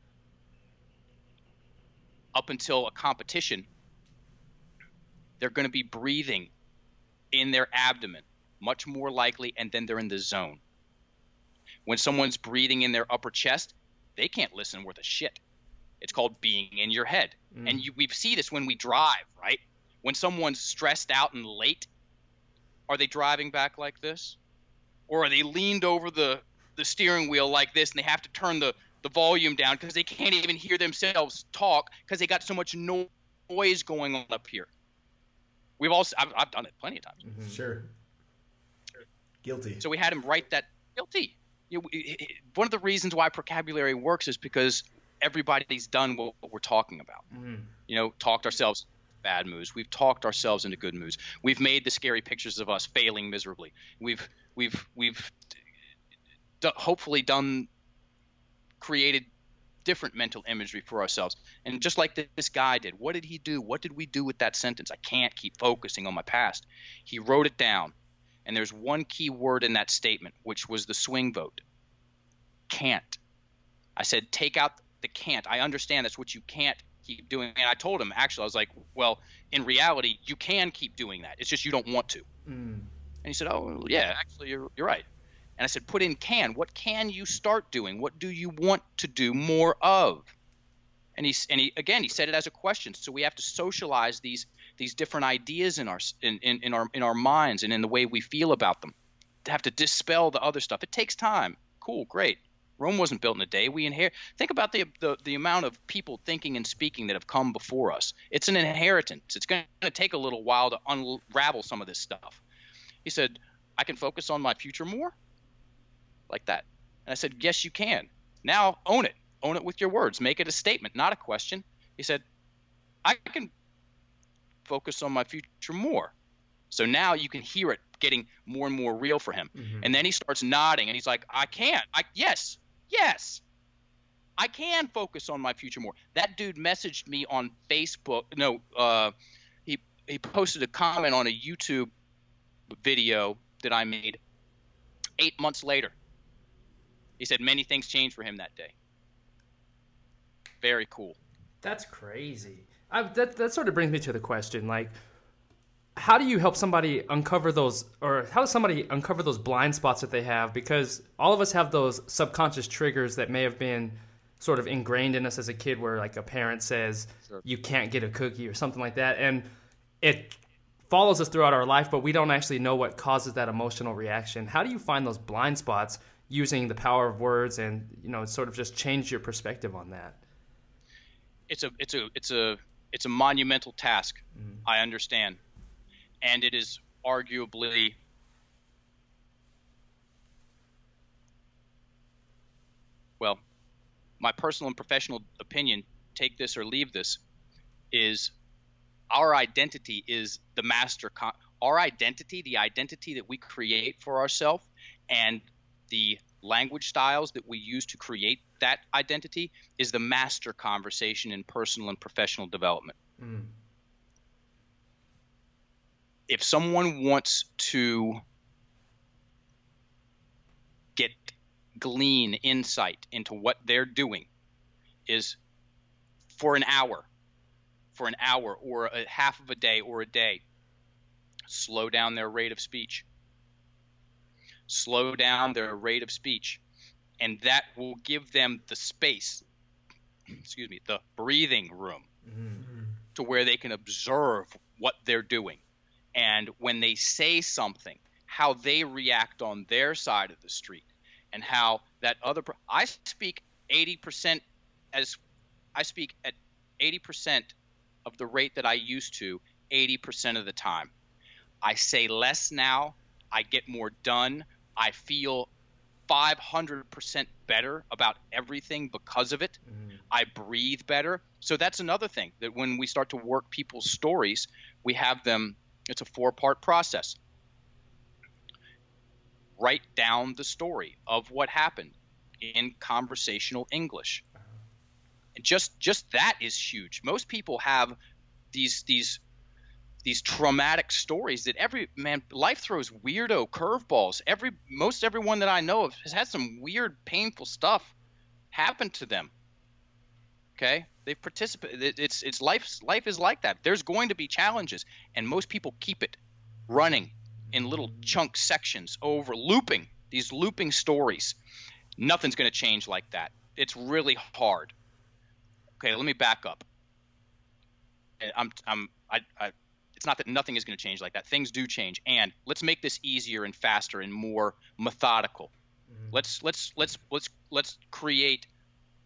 up until a competition. They're going to be breathing in their abdomen, much more likely, and then they're in the zone. When someone's breathing in their upper chest, they can't listen worth a shit. It's called being in your head. Mm. And you, we see this when we drive, right? When someone's stressed out and late, are they driving back like this? Or are they leaned over the, the steering wheel like this, and they have to turn the, the volume down because they can't even hear themselves talk because they got so much no- noise going on up here. We've also I've, I've done it plenty of times. Mm-hmm. Sure. Guilty. So we had him write that guilty. You know, it, it, one of the reasons why Procabulary works is because everybody's done what, what we're talking about. Mm. You know, talked ourselves bad moods. We've talked ourselves into good moods. We've made the scary pictures of us failing miserably. We've we've we've d- hopefully done created different mental imagery for ourselves. And just like this guy did, what did he do? What did we do with that sentence? I can't keep focusing on my past. He wrote it down. And there's one key word in that statement, which was the swing vote. Can't. I said, take out the can't. I understand that's what you can't keep doing. And I told him, actually, I was like, well, in reality, you can keep doing that. It's just you don't want to. Mm. And he said, oh, yeah, actually, you're, you're right. And I said, put in can. What can you start doing? What do you want to do more of? And he, and he again, he said it as a question. So we have to socialize these these different ideas in our in, in, in our in our minds and in the way we feel about them. To have to dispel the other stuff. It takes time. Cool, great. Rome wasn't built in a day. We inherit. Think about the, the the amount of people thinking and speaking that have come before us. It's an inheritance. It's going to take a little while to unravel some of this stuff. He said, I can focus on my future more? Like that. And I said, yes, you can. Now own it. Own it with your words. Make it a statement, not a question. He said, I can focus on my future more. So now you can hear it getting more and more real for him. Mm-hmm. And then he starts nodding and he's like, I can't. I yes, yes. I can focus on my future more. That dude messaged me on Facebook. No, uh, he he posted a comment on a YouTube video that I made eight months later. He said many things changed for him that day. Very cool. That's crazy. I, that that sort of brings me to the question, like, how do you help somebody uncover those, or how does somebody uncover those blind spots that they have? Because all of us have those subconscious triggers that may have been sort of ingrained in us as a kid, where like a parent says, sure, you can't get a cookie or something like that, and it follows us throughout our life, but we don't actually know what causes that emotional reaction. How do you find those blind spots using the power of words and, you know, sort of just change your perspective on that? It's a it's a it's a it's a monumental task. Mm. I understand, and it is arguably well, my personal and professional opinion, take this or leave this, is our identity is the master. Con- our identity, the identity that we create for ourselves, and the language styles that we use to create that identity is the master conversation in personal and professional development. Mm. If someone wants to get glean insight into what they're doing, is for an hour, for an hour or a half of a day or a day, slow down their rate of speech. Slow down their rate of speech, and that will give them the space, excuse me, the breathing room, mm-hmm, to where they can observe what they're doing. And when they say something, how they react on their side of the street, and how that other – I speak eighty percent as – I speak at eighty percent of the rate that I used to eighty percent of the time. I say less now. I get more done. I feel five hundred percent better about everything because of it. Mm. I breathe better. So that's another thing, that when we start to work people's stories, we have them – it's a four-part process. Write down the story of what happened in conversational English. Uh-huh. And just just that is huge. Most people have these these – these traumatic stories that every man life throws weirdo curveballs. Every most everyone that I know of has had some weird, painful stuff happen to them. Okay, they've participated. It's it's life. Life is like that. There's going to be challenges, and most people keep it running in little chunk sections over looping these looping stories. Nothing's going to change like that. It's really hard. Okay, let me back up. I'm I'm I. I It's not that nothing is going to change like that. Things do change, and let's make this easier and faster and more methodical. Mm-hmm. Let's let's let's let's let's create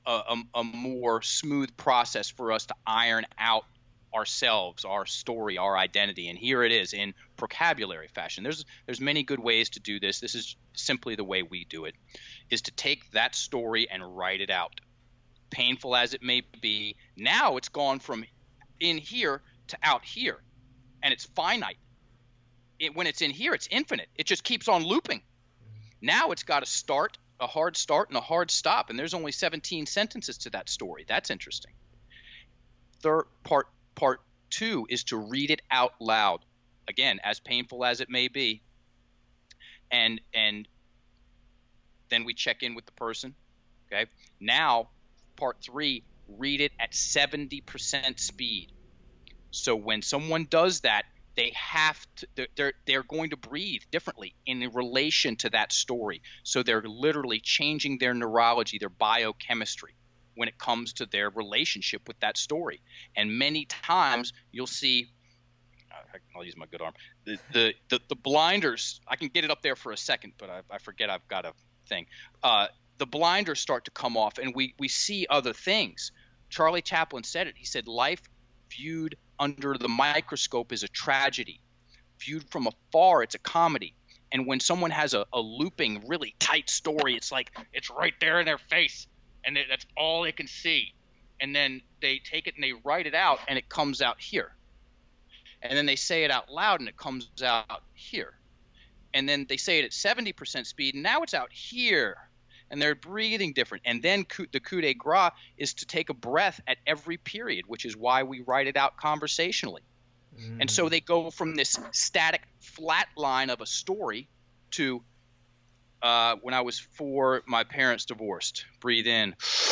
a, a, a more smooth process for us to iron out ourselves, our story, our identity. And here it is in vocabulary fashion. There's there's many good ways to do this. This is simply the way we do it, is to take that story and write it out. Painful as it may be, now it's gone from in here to out here, and it's finite. It, when it's in here, it's infinite. It just keeps on looping. Now it's got a start, a hard start, and a hard stop, and there's only seventeen sentences to that story. That's interesting. Third part Part two is to read it out loud, again, as painful as it may be, and and then we check in with the person. Okay. Now, part three, read it at seventy percent speed. So when someone does that, they have to. They're they're, they're going to breathe differently in relation to that story. So they're literally changing their neurology, their biochemistry, when it comes to their relationship with that story. And many times you'll see, I'll use my good arm, the the, the, the blinders, I can get it up there for a second, but I, I forget I've got a thing. Uh, the blinders start to come off, and we, we see other things. Charlie Chaplin said it. He said, life viewed under the microscope is a tragedy. Viewed from afar, it's a comedy. And when someone has a, a looping, really tight story, it's like it's right there in their face. And that's all they can see. And then they take it and they write it out, and it comes out here. And then they say it out loud, and it comes out here. And then they say it at seventy percent speed, and now it's out here. And they're breathing different. And then the coup de grace is to take a breath at every period, which is why we write it out conversationally. Mm. And so they go from this static, flat line of a story to – Uh, when I was four, my parents divorced. Breathe in.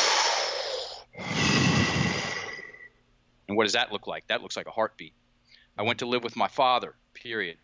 And what does that look like? That looks like a heartbeat. I went to live with my father, period.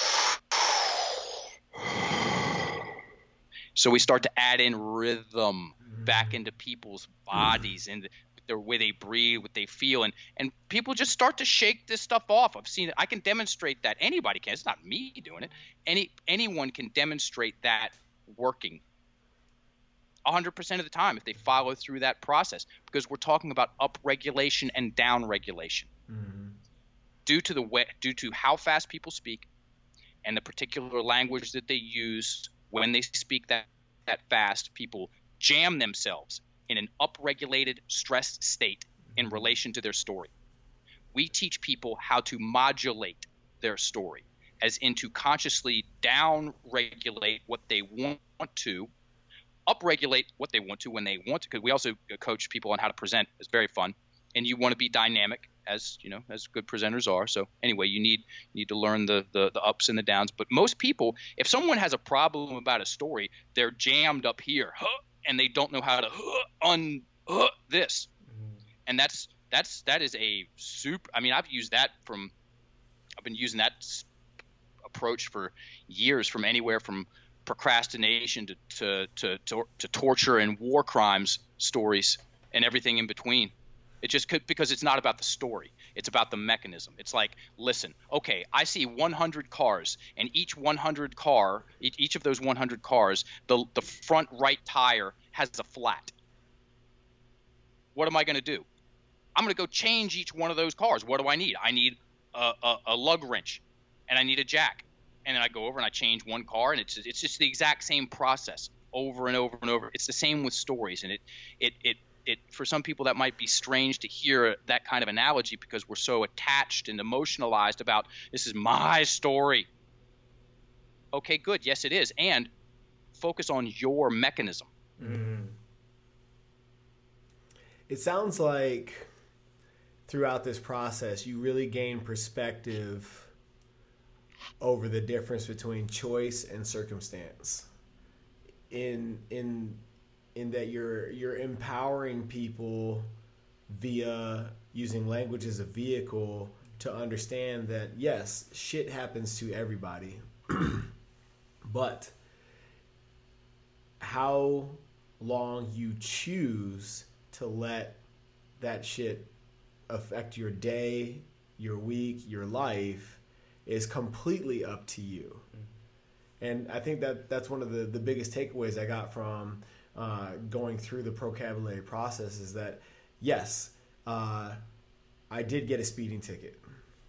So we start to add in rhythm back into people's bodies and the way they breathe, what they feel. And, and people just start to shake this stuff off. I've seen it. I can demonstrate that. Anybody can. It's not me doing it. Any Anyone can demonstrate that working one hundred percent of the time if they follow through that process, because we're talking about upregulation and downregulation. Mm-hmm. Due to the way, due to how fast people speak and the particular language that they use when they speak that, that fast, people jam themselves in an upregulated, stressed state in relation to their story. We teach people how to modulate their story, as in to consciously down-regulate what they want to, up-regulate what they want to when they want to, because we also coach people on how to present. It's very fun. And you want to be dynamic, as you know, as good presenters are. So anyway, you need you need to learn the, the the ups and the downs. But most people, if someone has a problem about a story, they're jammed up here, huh, and they don't know how to huh, un huh, this. Mm. And that's that's that is a super. I mean, I've used that from. I've been using that approach for years, from anywhere from procrastination to to to, to, to torture and war crimes stories and everything in between. It just could, because it's not about the story. It's about the mechanism. It's like, listen, okay, I see one hundred cars, and each one hundred car, each of those one hundred cars, the the front right tire has a flat. What am I going to do? I'm going to go change each one of those cars. What do I need? I need a, a, a lug wrench, and I need a jack. And then I go over and I change one car, and it's it's just the exact same process over and over and over. It's the same with stories, and it it it it for some people that might be strange to hear that kind of analogy, because we're so attached and emotionalized about, this is my story. Okay, good. Yes, it is. And focus on your mechanism. Mm-hmm. It sounds like throughout this process, you really gain perspective over the difference between choice and circumstance. In in in that you're you're empowering people via using language as a vehicle to understand that, yes, shit happens to everybody, but how long you choose to let that shit affect your day, your week, your life is completely up to you. And I think that that's one of the, the biggest takeaways I got from uh, going through the vocabulary process is that, yes, uh, I did get a speeding ticket.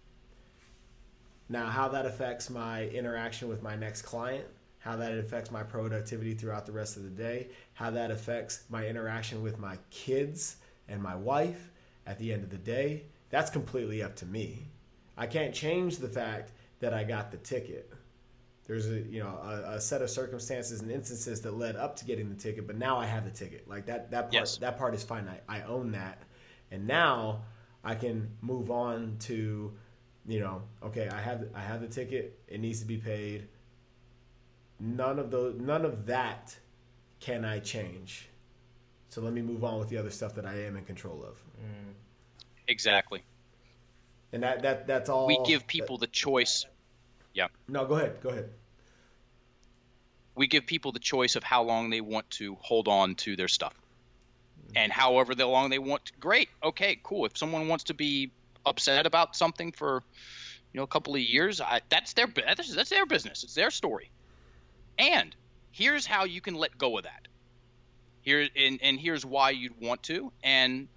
Now, how that affects my interaction with my next client, how that affects my productivity throughout the rest of the day, how that affects my interaction with my kids and my wife at the end of the day, that's completely up to me. I can't change the fact that I got the ticket. There's a you know a, a set of circumstances and instances that led up to getting the ticket, but now I have the ticket. Like that that part Yes. that part is fine. I, I own that, and now I can move on to, you know, okay, I have I have the ticket. It needs to be paid. None of those none of that can I change. So let me move on with the other stuff that I am in control of. Mm. Exactly. And that that that's all. We give people the choice. Yeah. No, go ahead. Go ahead. We give people the choice of how long they want to hold on to their stuff. And however the long they want to, great. Okay, cool. If someone wants to be upset about something for, you know, a couple of years, I, that's their that's, that's their business. It's their story. And here's how you can let go of that. Here and, and here's why you'd want to. And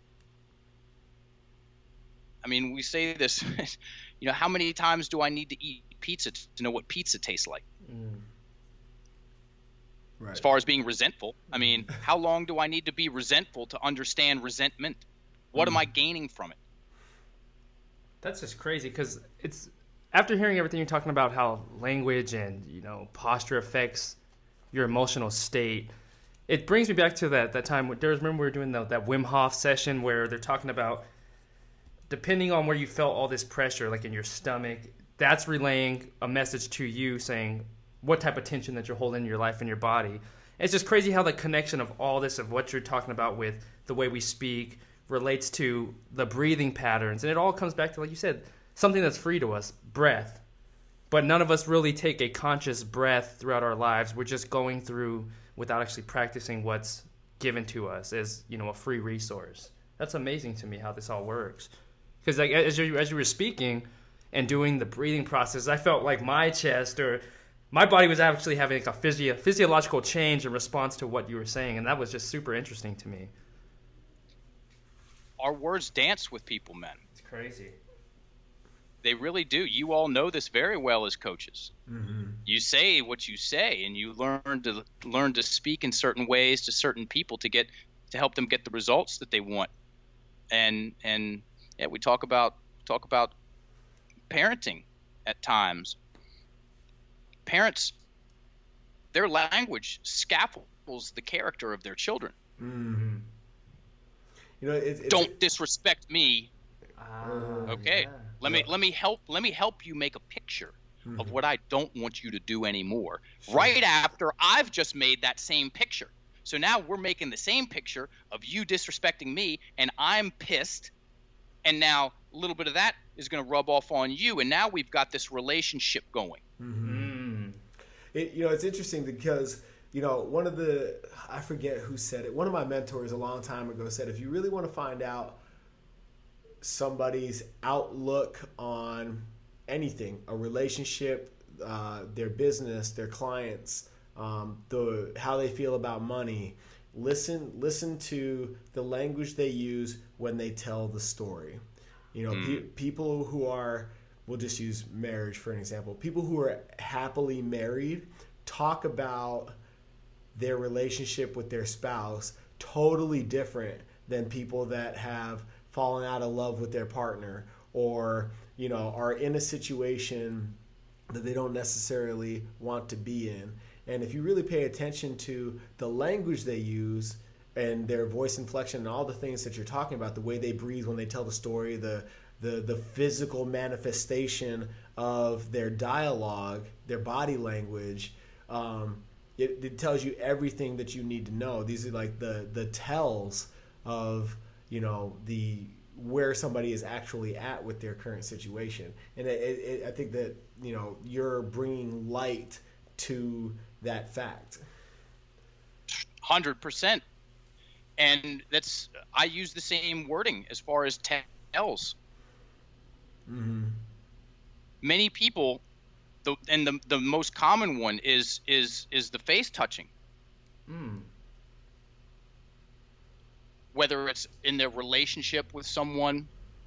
I mean, we say this, you know, how many times do I need to eat pizza to know what pizza tastes like? Mm. Right. As far as being resentful, I mean, how long do I need to be resentful to understand resentment? What am I gaining from it? That's just crazy because it's after hearing everything you're talking about, how language and, you know, posture affects your emotional state. It brings me back to that that time. There was, remember we were doing the, that Wim Hof session where they're talking about depending on where you felt all this pressure, like in your stomach, that's relaying a message to you saying what type of tension that you're holding in your life and your body. It's just crazy how the connection of all this, of what you're talking about with the way we speak, relates to the breathing patterns. And it all comes back to, like you said, something that's free to us, breath. But none of us really take a conscious breath throughout our lives. We're just going through without actually practicing what's given to us as, you know, a free resource. That's amazing to me how this all works. Because like as you as you were speaking and doing the breathing process, I felt like my chest or my body was actually having like a physio- physiological change in response to what you were saying, and that was just super interesting to me. Our words dance with people, men. It's crazy. They really do. You all know this very well as coaches. Mm-hmm. You say what you say, and you learn to learn to speak in certain ways to certain people to get to help them get the results that they want. And and yeah, we talk about talk about parenting at times. Parents, their language scaffolds the character of their children. Mm-hmm. You know, it, it's, Don't disrespect me. Ah, Okay, yeah. let me let me help let me help you make a picture Mhm. of what I don't want you to do anymore. Right after I've just made that same picture. So now we're making the same picture of you disrespecting me, and I'm pissed. And now a little bit of that is going to rub off on you, and now we've got this relationship going. Mm. It, you know, it's interesting because, you know, one of the, I forget who said it, one of my mentors a long time ago said, if you really want to find out somebody's outlook on anything, a relationship, uh, their business, their clients, um, the how they feel about money, listen listen to the language they use when they tell the story. You know, pe- people who are, we'll just use marriage for an example. People who are happily married talk about their relationship with their spouse totally different than people that have fallen out of love with their partner or, you know, are in a situation that they don't necessarily want to be in. And if you really pay attention to the language they use and their voice inflection and all the things that you're talking about, the way they breathe when they tell the story, the the the physical manifestation of their dialogue, their body language, um, it, it tells you everything that you need to know. These are like the the tells of, you know, the where somebody is actually at with their current situation. And it, it, I think that, you know, you're bringing light to that fact. one hundred percent. And that's, I use the same wording as far as tells. Mm-hmm. Many people, the, and the the most common one is is is the face touching. Mm. whether it's in their relationship with someone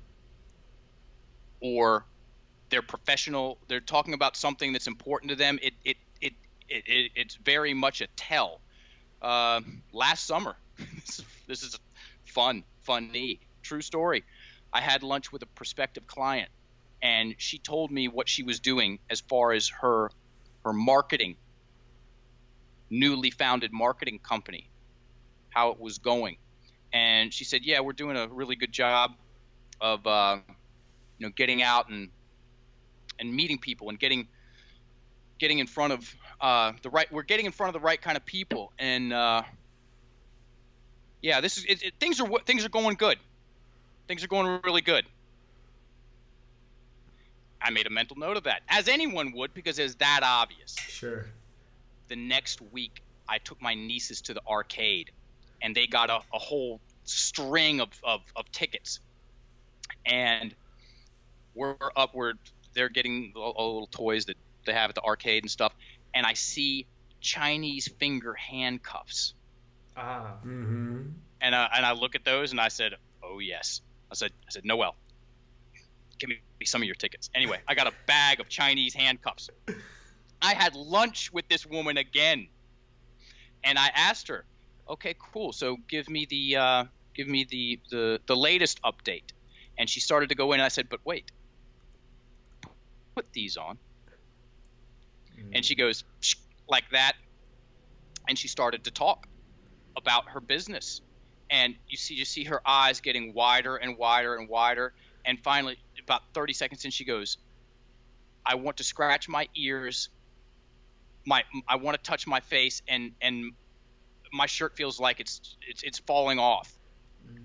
or they're professional, they're talking about something that's important to them, it it it, it, it it's very much a tell. Uh, last summer, this is, this is fun, funny, true story. I had lunch with a prospective client, and she told me what she was doing as far as her her marketing, newly founded marketing company, how it was going. And she said, yeah, we're doing a really good job of uh, you know, getting out and and meeting people and getting getting in front of uh, the right we're getting in front of the right kind of people. And uh, yeah, this is it, it, things are things are going good. Things are going really good. I made a mental note of that, as anyone would, because it's that obvious. Sure. The next week, I took my nieces to the arcade, and they got a, a whole string of, of, of tickets. And we're up, we're, they're getting all, all little toys that they have at the arcade and stuff. And I see Chinese finger handcuffs. Ah. Mm-hmm. And, uh, and I look at those, and I said, oh, yes. I said, I said, Noel, give me some of your tickets. Anyway, I got a bag of Chinese handcuffs. I had lunch with this woman again, and I asked her, okay, cool. So give me the uh, give me the, the the latest update. And she started to go in, and I said, but wait, put these on. Mm. And she goes like that, and she started to talk about her business. And you see, you see her eyes getting wider and wider and wider. And finally, about thirty seconds in, she goes, I want to scratch my ears. My, I want to touch my face, and, and my shirt feels like it's, it's, it's falling off. Mm.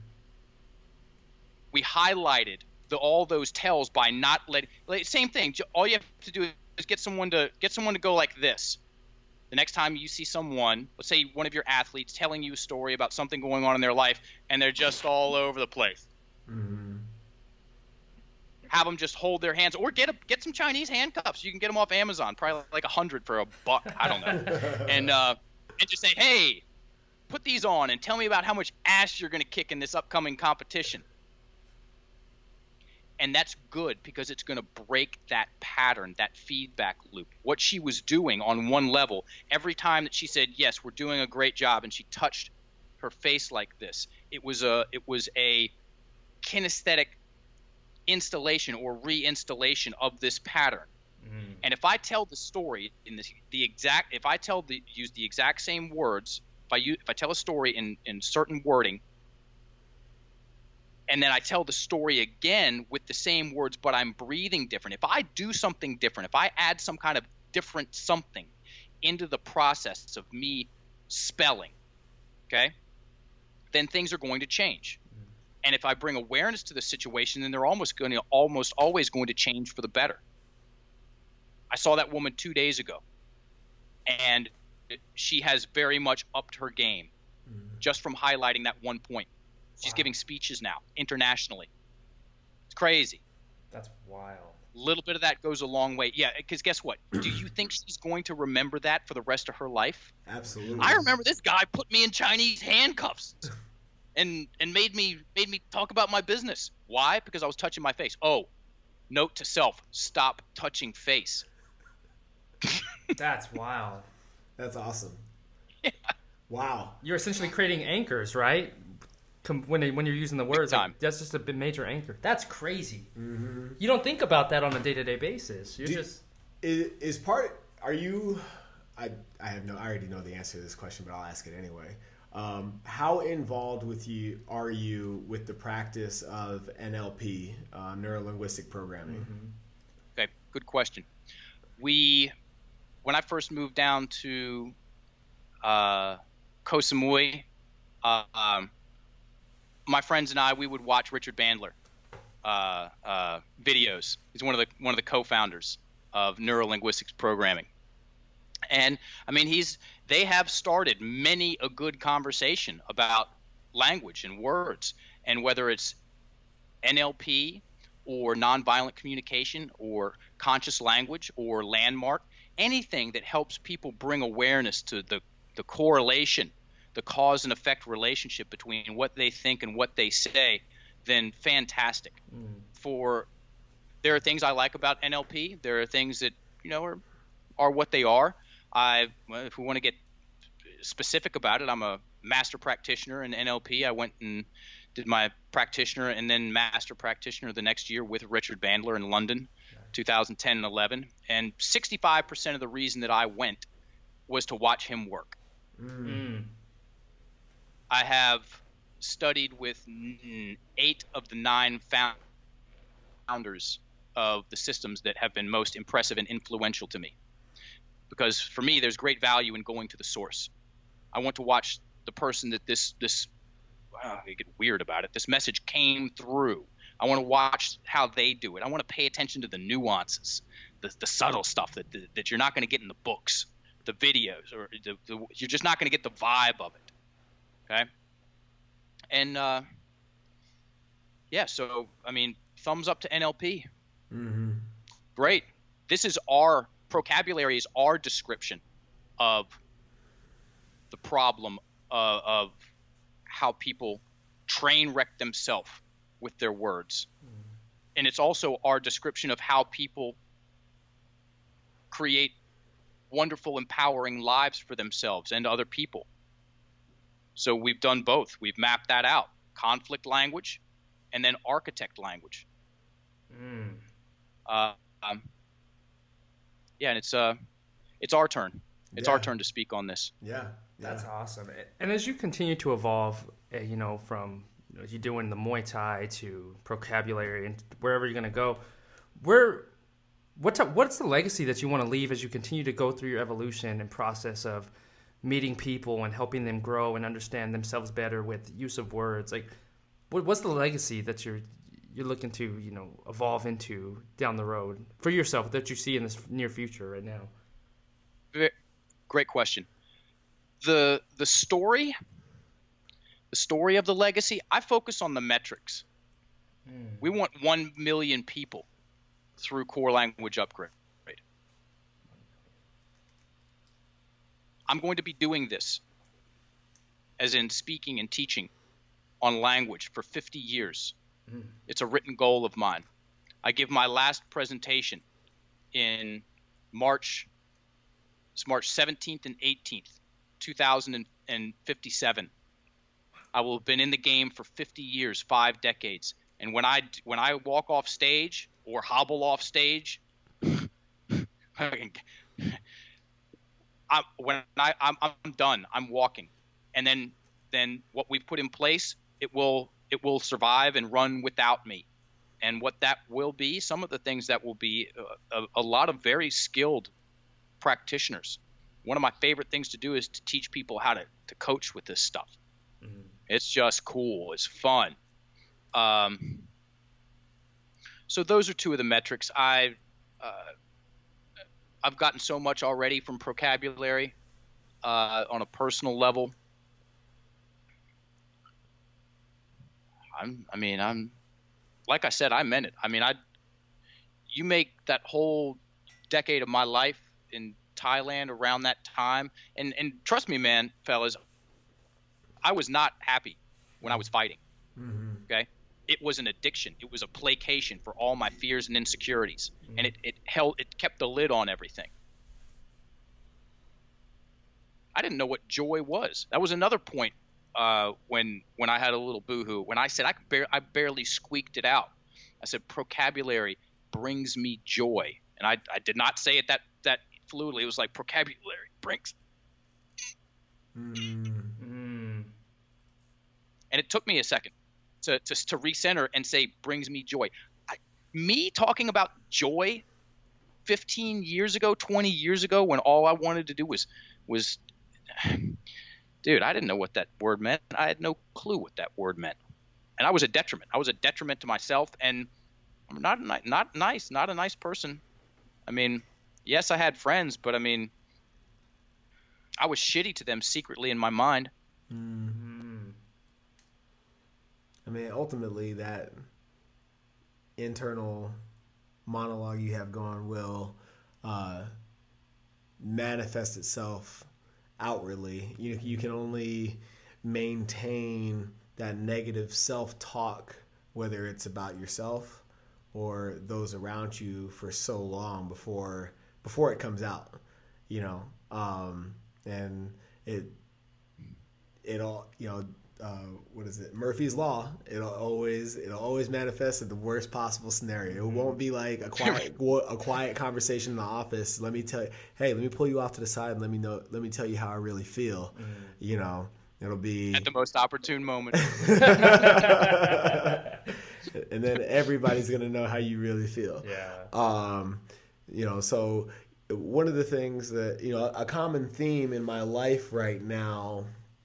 We highlighted the, all those tells by not letting, like, same thing. All you have to do is get someone to get someone to go like this. The next time you see someone, let's say one of your athletes, telling you a story about something going on in their life, and they're just all over the place. Mm-hmm. Have them just hold their hands, or get a, get some Chinese handcuffs. You can get them off Amazon, probably like a hundred for a buck. I don't know. and uh, and just say, hey, put these on and tell me about how much ass you're going to kick in this upcoming competition. And that's good, because it's going to break that pattern, that feedback loop. What she was doing on one level, every time that she said, yes, we're doing a great job, and she touched her face like this, it was a it was a kinesthetic installation or reinstallation of this pattern. Mm. And if I tell the story in this, the exact, if I tell the use the exact same words, if I use, if I tell a story in in certain wording, and then I tell the story again with the same words, but I'm breathing different. If I do something different, if I add some kind of different something into the process of me spelling, okay, then things are going to change. And if I bring awareness to the situation, then they're almost going to, almost always going to change for the better. I saw that woman two days ago, and she has very much upped her game mm. just from highlighting that one point. She's wow. giving speeches now internationally. It's crazy. That's wild. A little bit of that goes a long way. Yeah, because guess what? Do you think she's going to remember that for the rest of her life? Absolutely. I remember this guy put me in Chinese handcuffs. And and made me made me talk about my business. Why? Because I was touching my face. Oh, note to self: stop touching face. That's wild. That's awesome. Yeah. Wow. You're essentially creating anchors, right? Com- when they, when you're using the words, like, that's just a major anchor. That's crazy. Mm-hmm. You don't think about that on a day-to-day basis. You're Do, just is, is part. Are you? I I have no. I already know the answer to this question, but I'll ask it anyway. Um, how involved with you are you with the practice of N L P, uh, neuro-linguistic programming? Mm-hmm. Okay, good question. We, when I first moved down to uh, Koh Samui, uh, um, my friends and I, we would watch Richard Bandler uh, uh, videos. He's one of the one of the co-founders of neuro-linguistics programming. And I mean, he's they have started many a good conversation about language and words, and whether it's N L P or nonviolent communication or conscious language or landmark, anything that helps people bring awareness to the, the correlation the cause and effect relationship between what they think and what they say, then fantastic. Mm. For there are things I like about N L P. There are things that, you know, are are what they are. I, well, if we want to get specific about it, I'm a master practitioner in N L P. I went and did my practitioner and then master practitioner the next year with Richard Bandler in London, two thousand ten and eleven. And sixty-five percent of the reason that I went was to watch him work. Mm. I have studied with eight of the nine founders of the systems that have been most impressive and influential to me. Because for me, there's great value in going to the source. I want to watch the person that this, this wow, you get weird about it, this message came through. I want to watch how they do it. I want to pay attention to the nuances, the, the subtle stuff that, that, that you're not going to get in the books, the videos, or the, the, you're just not going to get the vibe of it. Okay? And, uh, yeah, so, I mean, thumbs up to N L P. Mm-hmm. Great. This is our vocabulary is our description of the problem uh, of how people train wreck themselves with their words. Mm. And it's also our description of how people create wonderful, empowering lives for themselves and other people. So we've done both. We've mapped that out. Conflict language and then architect language. Mm. Uh, um, yeah, and it's uh, it's our turn. It's yeah. our turn to speak on this. Yeah, that's yeah. awesome. And as you continue to evolve, uh, you know, from you know, you doing the Muay Thai to vocabulary and wherever you're gonna go, where, what's what's the legacy that you want to leave as you continue to go through your evolution and process of meeting people and helping them grow and understand themselves better with use of words? Like, what, what's the legacy that you're you're looking to, you know, evolve into down the road for yourself that you see in this near future right now? Great question. The the story, the story of the legacy, I focus on the metrics. Mm. We want one million people through core language upgrade. I'm going to be doing this, as in speaking and teaching on language, for fifty years. Mm. It's a written goal of mine. I give my last presentation in March. It's March seventeenth and eighteenth, two thousand fifty-seven. I will have been in the game for fifty years, five decades. And when I when I walk off stage or hobble off stage, I, when I I'm, I'm done. I'm walking, and then then what we've put in place, it will it will survive and run without me. And what that will be, some of the things that will be a, a, a lot of very skilled practitioners. One of my favorite things to do is to teach people how to, to coach with this stuff. Mm-hmm. It's just cool. It's fun. Um, so those are two of the metrics. I, uh, I've gotten so much already from vocabulary uh, on a personal level. I'm, I mean, I'm, like I said, I meant it. I mean, I, you make that whole decade of my life in Thailand around that time, and and trust me, man, fellas, I was not happy when I was fighting. Mm-hmm. Okay, it was an addiction. It was a placation for all my fears and insecurities, mm-hmm. and it it held it kept the lid on everything. I didn't know what joy was. That was another point uh, when when I had a little boohoo. When I said I could bar- I barely squeaked it out. I said vocabulary brings me joy, and I I did not say it that that. fluidly. It was like vocabulary brings. Mm. And it took me a second to, to, to recenter and say, brings me joy. I, me talking about joy fifteen years ago, twenty years ago, when all I wanted to do was, was, dude, I didn't know what that word meant. I had no clue what that word meant. And I was a detriment. I was a detriment to myself, and I'm not, not nice, not a nice person. I mean, yes, I had friends, but I mean, I was shitty to them secretly in my mind. Mm-hmm. I mean, ultimately, that internal monologue you have going will uh, manifest itself outwardly. You you can only maintain that negative self-talk, whether it's about yourself or those around you, for so long before before it comes out, you know. Um, and it it all you know. Uh, what is it? Murphy's Law. It'll always it'll always manifest at the worst possible scenario. It won't be like a quiet a quiet conversation in the office. Let me tell you, hey, let me pull you off to the side and let me know. Let me tell you how I really feel. Mm. You know, it'll be at the most opportune moment. And then everybody's gonna know how you really feel. Yeah. Um, you know, so one of the things that, you know, a common theme in my life right now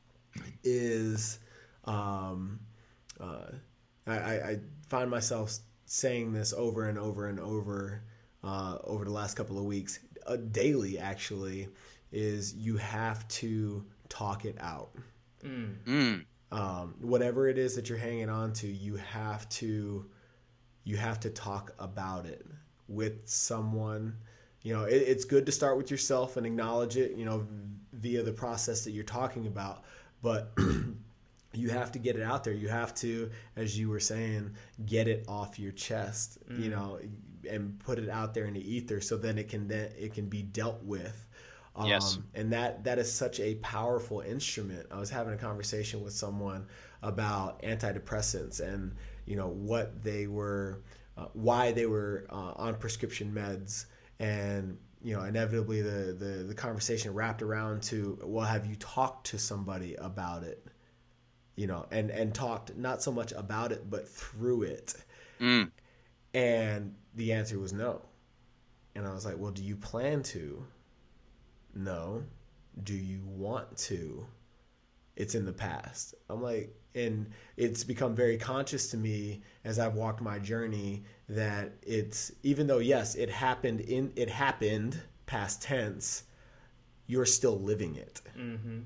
is. Um, uh, I, I find myself saying this over and over and over uh, over the last couple of weeks, uh, daily actually, is you have to talk it out. Mm. Mm. Um, whatever it is that you're hanging on to, you have to you have to talk about it with someone. You know, it, it's good to start with yourself and acknowledge it, you know, via the process that you're talking about, but you have to get it out there. You have to, as you were saying, get it off your chest, mm. you know, and put it out there in the ether, so then it can then it can be dealt with. Um, yes. And that that is such a powerful instrument. I was having a conversation with someone about antidepressants and, you know, what they were, uh, why they were uh, on prescription meds, and you know, inevitably the, the the conversation wrapped around to, well, have you talked to somebody about it? You know, and, and talked not so much about it, but through it. Mm. And the answer was no. And I was like, well, do you plan to? No. Do you want to? It's in the past. I'm like, and it's become very conscious to me as I've walked my journey that it's, even though, yes, it happened in, it happened past tense, you're still living it. Mm-hmm.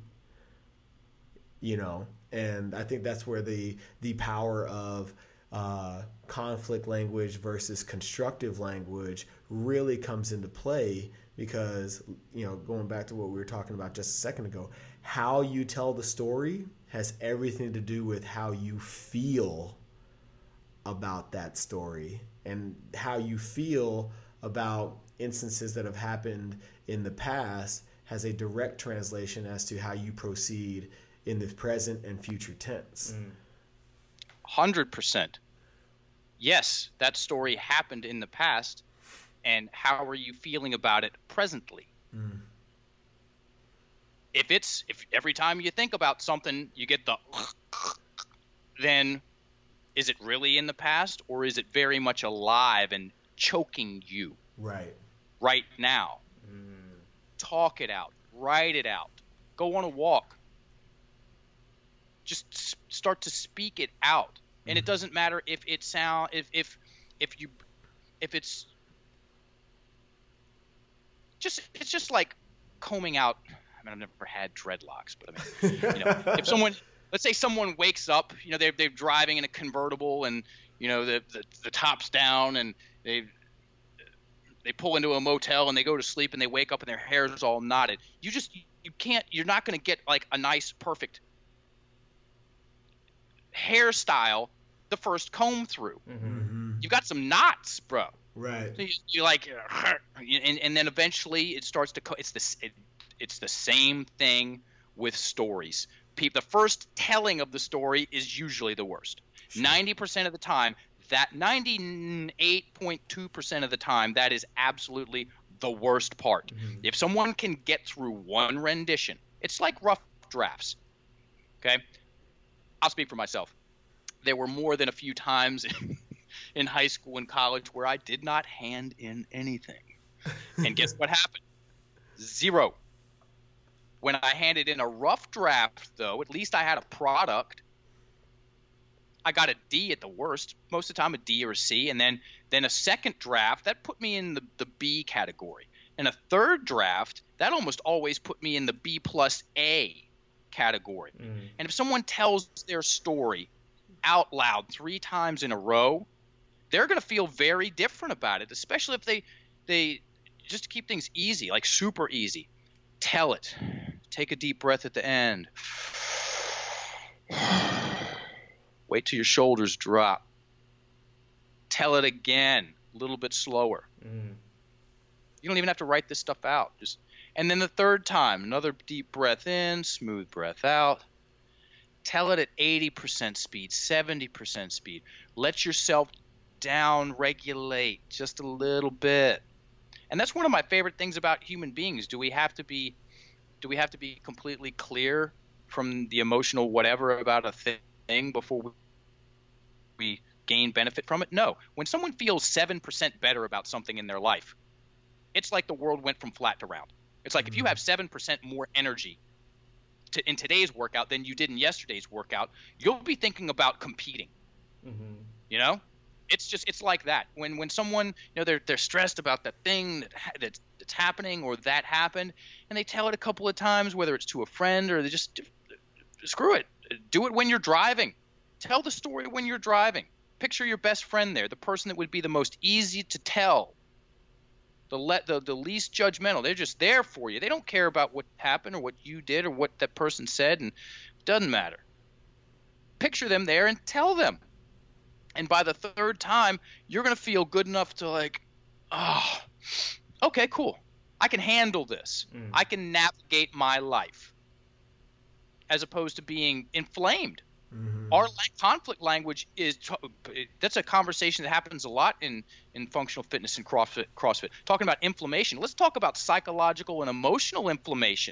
You know, and I think that's where the the power of uh, conflict language versus constructive language really comes into play, because, you know, going back to what we were talking about just a second ago, how you tell the story has everything to do with how you feel about that story, and how you feel about instances that have happened in the past has a direct translation as to how you proceed in the present and future tense. one hundred percent. Yes, that story happened in the past, and how are you feeling about it presently? Mm. If it's if every time you think about something you get the then is it really in the past, or is it very much alive and choking you Right. right now? Mm. Talk it out, write it out, go on a walk. Just s- start to speak it out, and it doesn't matter if it sound if if if you if it's just it's just like combing out. I mean, I've never had dreadlocks, but I mean, you know, if someone, let's say someone wakes up, you know, they're they're driving in a convertible, and you know the the, the top's down, and they they pull into a motel and they go to sleep, and they wake up and their hair's all knotted. You just you can't. You're not going to get like a nice perfect hairstyle the first comb through. Mm-hmm. You've got some knots, bro. Right. So you, you like, uh, and, and then eventually it starts to. Co- it's this. It, it's the same thing with stories. Pe- the first telling of the story is usually the worst. Ninety percent of the time, that ninety-eight point two percent of the time, that is absolutely the worst part. Mm-hmm. If someone can get through one rendition, it's like rough drafts. Okay. I'll speak for myself. There were more than a few times in, in high school and college where I did not hand in anything. And guess what happened? Zero. When I handed in a rough draft, though, at least I had a product. I got a D at the worst, most of the time a D or a C, and then then a second draft, that put me in the, the B category. And a third draft, that almost always put me in the B plus A category. Mm. And if someone tells their story out loud three times in a row, they're going to feel very different about it, especially if they, they just to keep things easy, like super easy. Tell it. Take a deep breath at the end. Wait till your shoulders drop. Tell it again, a little bit slower. Mm. You don't even have to write this stuff out. Just, and then the third time, another deep breath in, smooth breath out. Tell it at eighty percent speed, seventy percent speed. Let yourself down regulate just a little bit. And that's one of my favorite things about human beings. Do we have to be do we have to be completely clear from the emotional whatever about a thing before we, we gain benefit from it? No. When someone feels seven percent better about something in their life, it's like the world went from flat to round. It's like mm-hmm. if you have seven percent more energy to, in today's workout than you did in yesterday's workout, you'll be thinking about competing. Mm-hmm. You know? It's just it's like that. When when someone, you know, they're they're stressed about that thing that that's, that's happening or that happened, and they tell it a couple of times, whether it's to a friend or they just screw it. Do it when you're driving. Tell the story when you're driving. Picture your best friend there, the person that would be the most easy to tell, the let the, the least judgmental. They're just there for you. They don't care about what happened or what you did or what that person said, and it doesn't matter. Picture them there and tell them. And by the third time, you're going to feel good enough to like, oh, okay, cool. I can handle this. Mm. I can navigate my life, as opposed to being inflamed. Mm-hmm. Our conflict language is – that's a conversation that happens a lot in, in functional fitness and CrossFit, CrossFit. Talking about inflammation. Let's talk about psychological and emotional inflammation.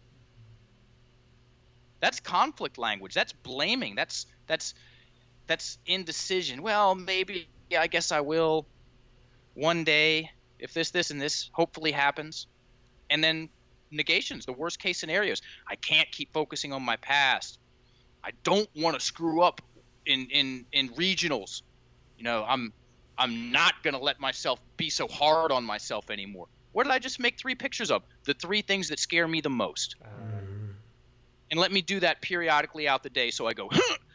That's conflict language. That's blaming. That's that's – That's indecision. Well, maybe, yeah, I guess I will one day if this, this, and this hopefully happens. And then negations, the worst case scenarios. I can't keep focusing on my past. I don't want to screw up in, in, in regionals. You know, I'm I'm not going to let myself be so hard on myself anymore. What did I just make three pictures of? The three things that scare me the most. Um. And let me do that periodically out the day so I go,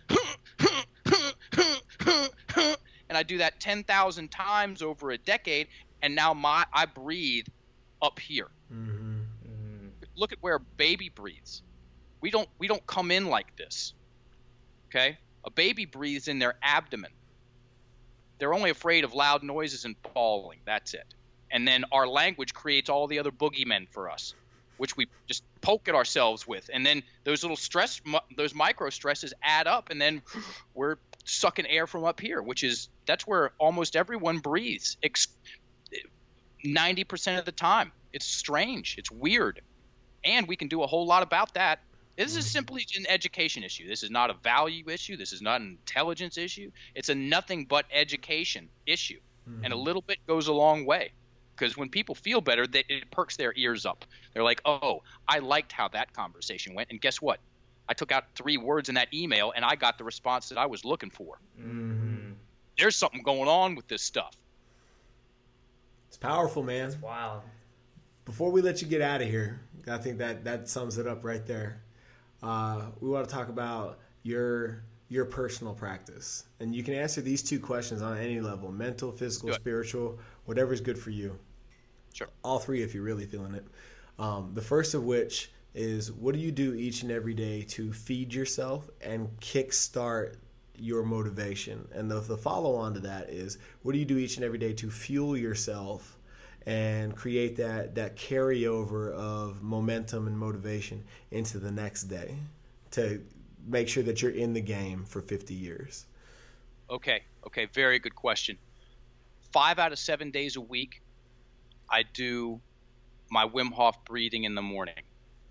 and I do that ten thousand times over a decade, and now my I breathe up here. Mm-hmm. Mm-hmm. Look at where a baby breathes. We don't we don't come in like this. Okay? A baby breathes in their abdomen. They're only afraid of loud noises and falling. That's it. And then our language creates all the other boogeymen for us, which we just poke at ourselves with. And then those little stress, those micro stresses add up, and then we're sucking air from up here, which is that's where almost everyone breathes ninety percent of the time. It's strange. It's weird. And we can do a whole lot about that. This is simply an education issue. This is not a value issue. This is not an intelligence issue. It's a nothing but education issue. Mm-hmm. And a little bit goes a long way. Because when people feel better, they, it perks their ears up. They're like, oh, I liked how that conversation went. And guess what? I took out three words in that email, and I got the response that I was looking for. Mm-hmm. There's something going on with this stuff. It's powerful, man. It's wild. Before we let you get out of here, I think that, that sums it up right there. Uh, we want to talk about your your personal practice. And you can answer these two questions on any level, mental, physical, spiritual, whatever's good for you. Sure. All three if you're really feeling it. Um, the first of which is, what do you do each and every day to feed yourself and kickstart your motivation? And the, the follow-on to that is, what do you do each and every day to fuel yourself and create that, that carryover of momentum and motivation into the next day to make sure that you're in the game for fifty years? Okay. Okay. Very good question. Five out of seven days a week, I do my Wim Hof breathing in the morning.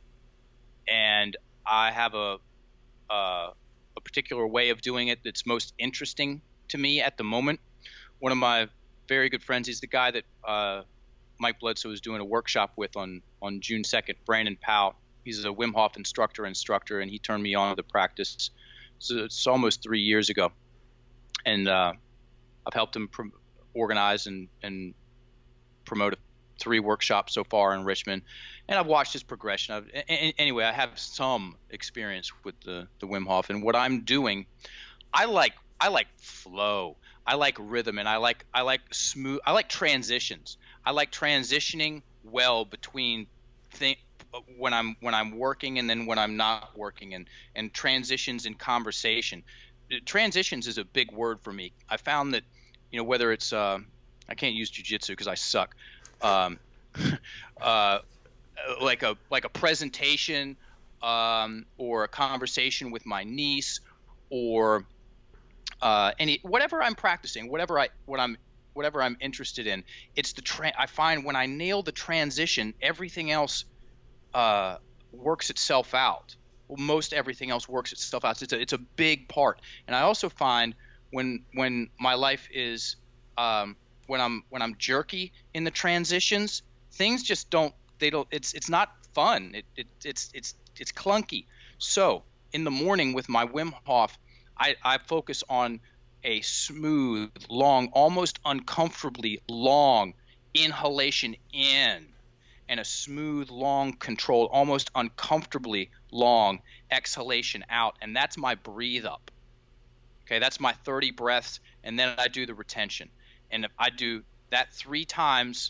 And I have a, a, a particular way of doing it that's most interesting to me at the moment. One of my very good friends, he's the guy that uh, Mike Bledsoe was doing a workshop with on, on June second, Brandon Powell. He's a Wim Hof instructor instructor, and he turned me on to the practice. So it's almost three years ago. And uh, I've helped him pro- organize and, and promote three workshops so far in Richmond. And I've watched his progression. I've, a- anyway, I have some experience with the, the Wim Hof. And what I'm doing, I like I like flow. I like rhythm, and I like I like smooth. I like transitions. I like transitioning well between th- when I'm when I'm working and then when I'm not working, and and transitions in conversation. Transitions is a big word for me. I found that, you know, whether it's uh, I can't use jujitsu because I suck. Um, uh, like a like a presentation, um, or a conversation with my niece, or uh, any whatever I'm practicing, whatever I what I'm whatever I'm interested in. It's the tra- I find when I nail the transition, everything else uh, works itself out. Well, most everything else works itself out. It's a, it's a big part. And I also find when when my life is um, when I'm when I'm jerky in the transitions, things just don't they don't it's it's not fun. It, it it's it's it's clunky. So in the morning with my Wim Hof, I, I focus on a smooth, long, almost uncomfortably long inhalation in, and a smooth, long, controlled, almost uncomfortably long exhalation out. And that's my breathe up. Okay, that's my thirty breaths, and then I do the retention. And if I do that three times,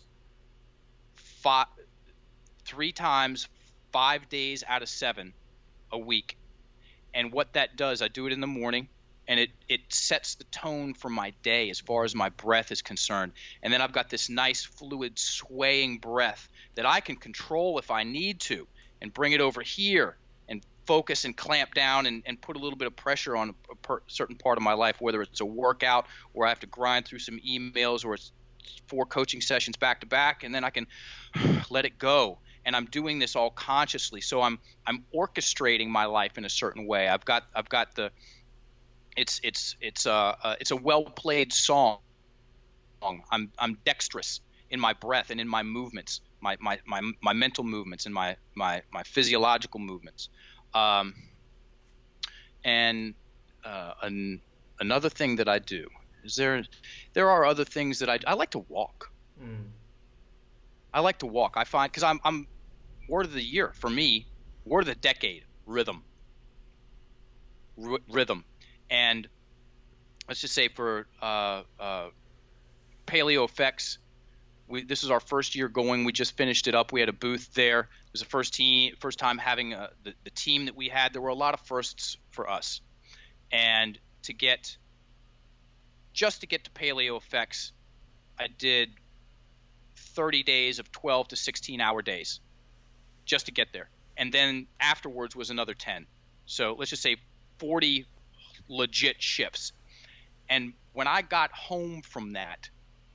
five, three times, five days out of seven a week. And what that does, I do it in the morning, and it, it sets the tone for my day as far as my breath is concerned. And then I've got this nice fluid swaying breath that I can control if I need to, and bring it over here and focus and clamp down and, and put a little bit of pressure on a per, certain part of my life, whether it's a workout where I have to grind through some emails, or it's four coaching sessions back to back, and then I can let it go. And I'm doing this all consciously. So I'm I'm orchestrating my life in a certain way. I've got I've got the it's it's it's a uh, it's a well played song. I'm I'm dexterous in my breath and in my movements, my my my, my mental movements and my my my physiological movements. Um, and uh, an, another thing that I do is there there are other things that I I like to walk. Mm. I like to walk. I find because I'm I'm word of the year for me, word of the decade, rhythm. R- rhythm. And let's just say for uh, uh, Paleo Effects, we, this is our first year going. We just finished it up. We had a booth there. It was the first team, first time having a, the, the team that we had. There were a lot of firsts for us. And to get, just to get to Paleo Effects, I did thirty days of twelve to sixteen hour days just to get there. And then afterwards was another ten. So let's just say forty legit shifts. And when I got home from that,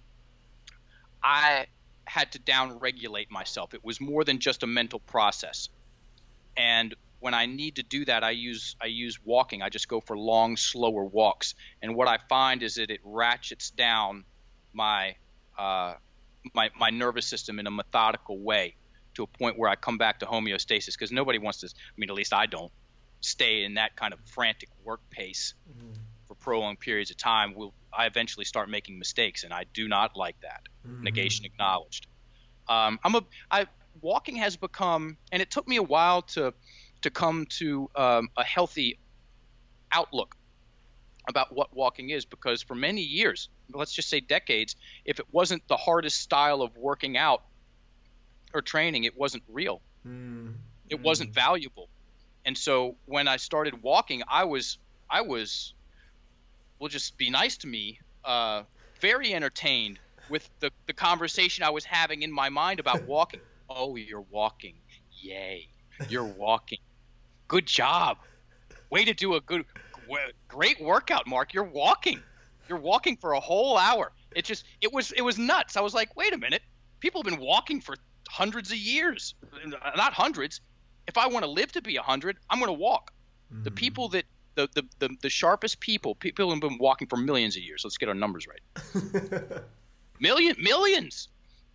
I had to down-regulate myself. It was more than just a mental process. And when I need to do that, I use I use walking. I just go for long, slower walks. And what I find is that it ratchets down my uh, my my nervous system in a methodical way to a point where I come back to homeostasis, because nobody wants to, I mean, at least I don't, stay in that kind of frantic work pace mm-hmm. for prolonged periods of time. Will I eventually start making mistakes, and I do not like that. Mm-hmm. Negation acknowledged. Um, I'm a I walking has become, and it took me a while to to come to um, a healthy outlook about what walking is, because for many years, let's just say decades, if it wasn't the hardest style of working out or training, it wasn't real. Mm. It mm. wasn't valuable. And so when I started walking, I was, I was, will just be nice to me, uh, very entertained with the, the conversation I was having in my mind about walking. Oh, you're walking. Yay. You're walking. Good job. Way to do a good, great workout, Mark. You're walking. You're walking for a whole hour. It just, it was, it was nuts. I was like, wait a minute. People have been walking for hundreds of years. Not hundreds. If I want to live to be a hundred, I'm going to walk. Mm. The people that, the, the, the, the sharpest people, people have been walking for millions of years. Let's get our numbers right. Million, millions.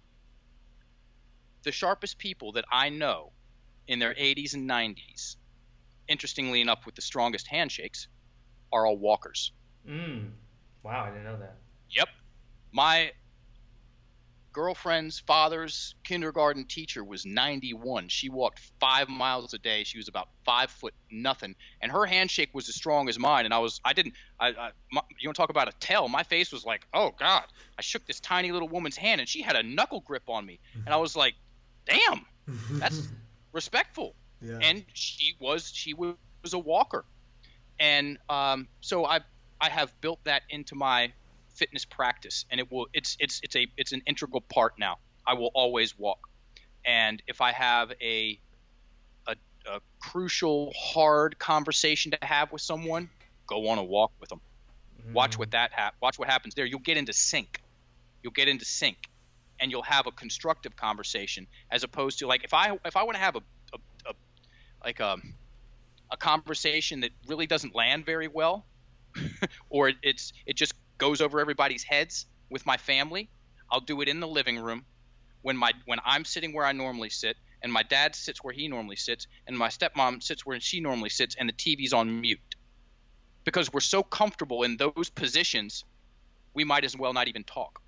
The sharpest people that I know in their eighties and nineties, interestingly enough, with the strongest handshakes, are all walkers. Mm. Wow, I didn't know that. Yep. My girlfriend's father's kindergarten teacher was ninety-one. She walked five miles a day. She was about five foot nothing, and her handshake was as strong as mine. And I was, I didn't, I, I my, you want to talk about a tell? My face was like, oh God. I shook this tiny little woman's hand, and she had a knuckle grip on me, and I was like, damn, that's respectful. Yeah. And she was she was a walker. And um, so I I have built that into my fitness practice, and it will it's it's it's a it's an integral part now. I will always walk. And if I have a a, a crucial, hard conversation to have with someone, go on a walk with them. Mm-hmm. Watch what that hap- watch what happens there. You'll get into sync. You'll get into sync, and you'll have a constructive conversation, as opposed to like if I if I want to have a, a, a like a a conversation that really doesn't land very well, or it, it's it just goes over everybody's heads with my family. I'll do it in the living room when my when I'm sitting where I normally sit, and my dad sits where he normally sits, and my stepmom sits where she normally sits, and the T V's on mute. Because we're so comfortable in those positions, we might as well not even talk.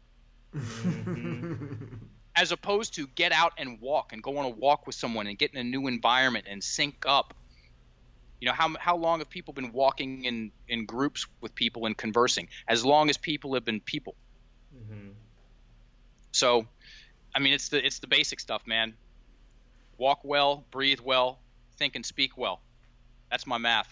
As opposed to get out and walk and go on a walk with someone and get in a new environment and sync up. You know, how how long have people been walking in, in groups with people and conversing? As long as people have been people. Mm-hmm. So, I mean, it's the it's the basic stuff, man. Walk well, breathe well, think and speak well. That's my math.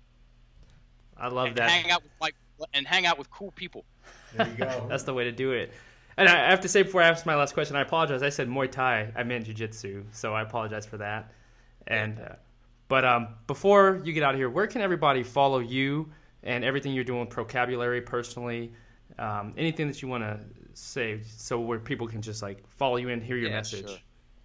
I love and that. Hang out with like and hang out with cool people. There you go. That's the way to do it. And I have to say before I ask my last question, I apologize. I said Muay Thai. I meant Jiu-Jitsu, so I apologize for that. And uh, but um, before you get out of here, where can everybody follow you and everything you're doing with Procabulary personally? Um, anything that you want to say, so where people can just like follow you and hear your yeah, message. Sure.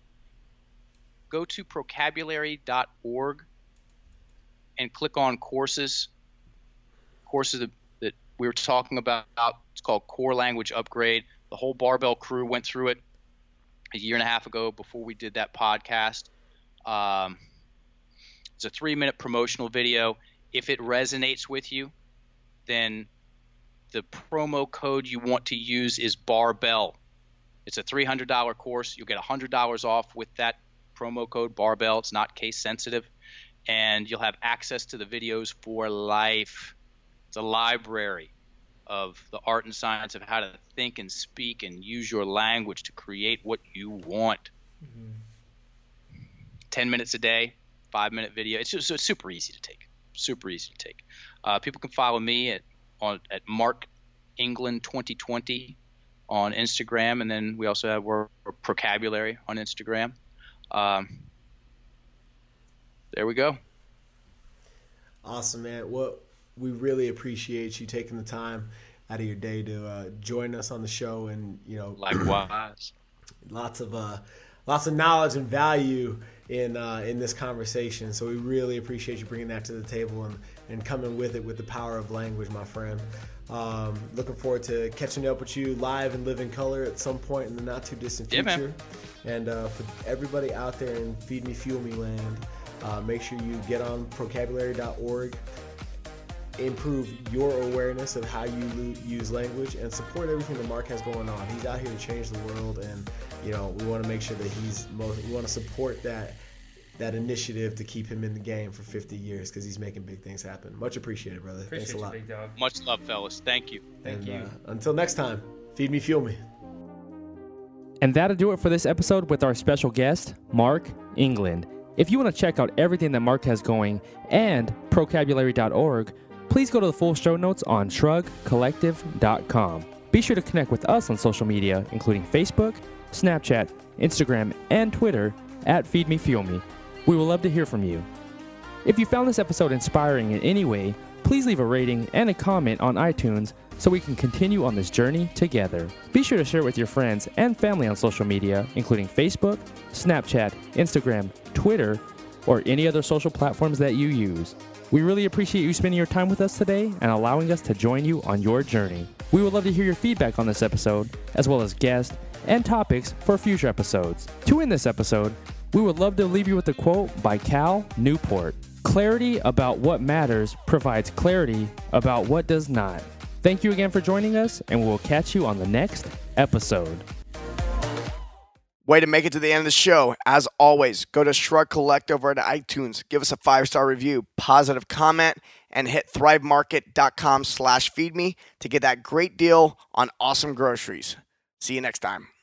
Go to procabulary dot org and click on courses. Courses that, that we were talking about. It's called Core Language Upgrade. The whole Barbell crew went through it a year and a half ago before we did that podcast. Um, it's a three-minute promotional video. If it resonates with you, then the promo code you want to use is Barbell. It's a three hundred dollars course. You'll get one hundred dollars off with that promo code Barbell. It's not case sensitive. And you'll have access to the videos for life. It's a library of the art and science of how to think and speak and use your language to create what you want. Mm-hmm. ten minutes a day, five-minute video. It's just it's super easy to take. Super easy to take. Uh, people can follow me at on at Mark England twenty twenty on Instagram, and then we also have our, our Procabulary on Instagram. Um, there we go. Awesome, man. Well, we really appreciate you taking the time out of your day to uh, join us on the show, and you know, likewise, lots of uh, lots of knowledge and value in uh, in this conversation. So we really appreciate you bringing that to the table and and coming with it with the power of language, my friend. Um, looking forward to catching up with you live and live in color at some point in the not too distant future. Yeah, man. And uh, for everybody out there in Feed Me Fuel Me land, uh, make sure you get on procabulary dot org. Improve your awareness of how you lo- use language, and support everything that Mark has going on. He's out here to change the world, and you know we want to make sure that he's most, we want to support that that initiative to keep him in the game for fifty years, because he's making big things happen. Much appreciated, brother. Appreciate Thanks a lot. you, big dog. Much love, fellas. Thank you. Thank and, you. Uh, until next time, feed me, fuel me. And that'll do it for this episode with our special guest, Mark England. If you want to check out everything that Mark has going and procabulary dot org, please go to the full show notes on shrug collective dot com. Be sure to connect with us on social media, including Facebook, Snapchat, Instagram, and Twitter at Feed Me Fuel Me. We would love to hear from you. If you found this episode inspiring in any way, please leave a rating and a comment on iTunes so we can continue on this journey together. Be sure to share it with your friends and family on social media, including Facebook, Snapchat, Instagram, Twitter, or any other social platforms that you use. We really appreciate you spending your time with us today and allowing us to join you on your journey. We would love to hear your feedback on this episode, as well as guests and topics for future episodes. To end this episode, we would love to leave you with a quote by Cal Newport. Clarity about what matters provides clarity about what does not. Thank you again for joining us, and we will catch you on the next episode. Way to make it to the end of the show. As always, go to Shrug Collective over to iTunes. Give us a five-star review, positive comment, and hit thrive market dot com slash feed me to get that great deal on awesome groceries. See you next time.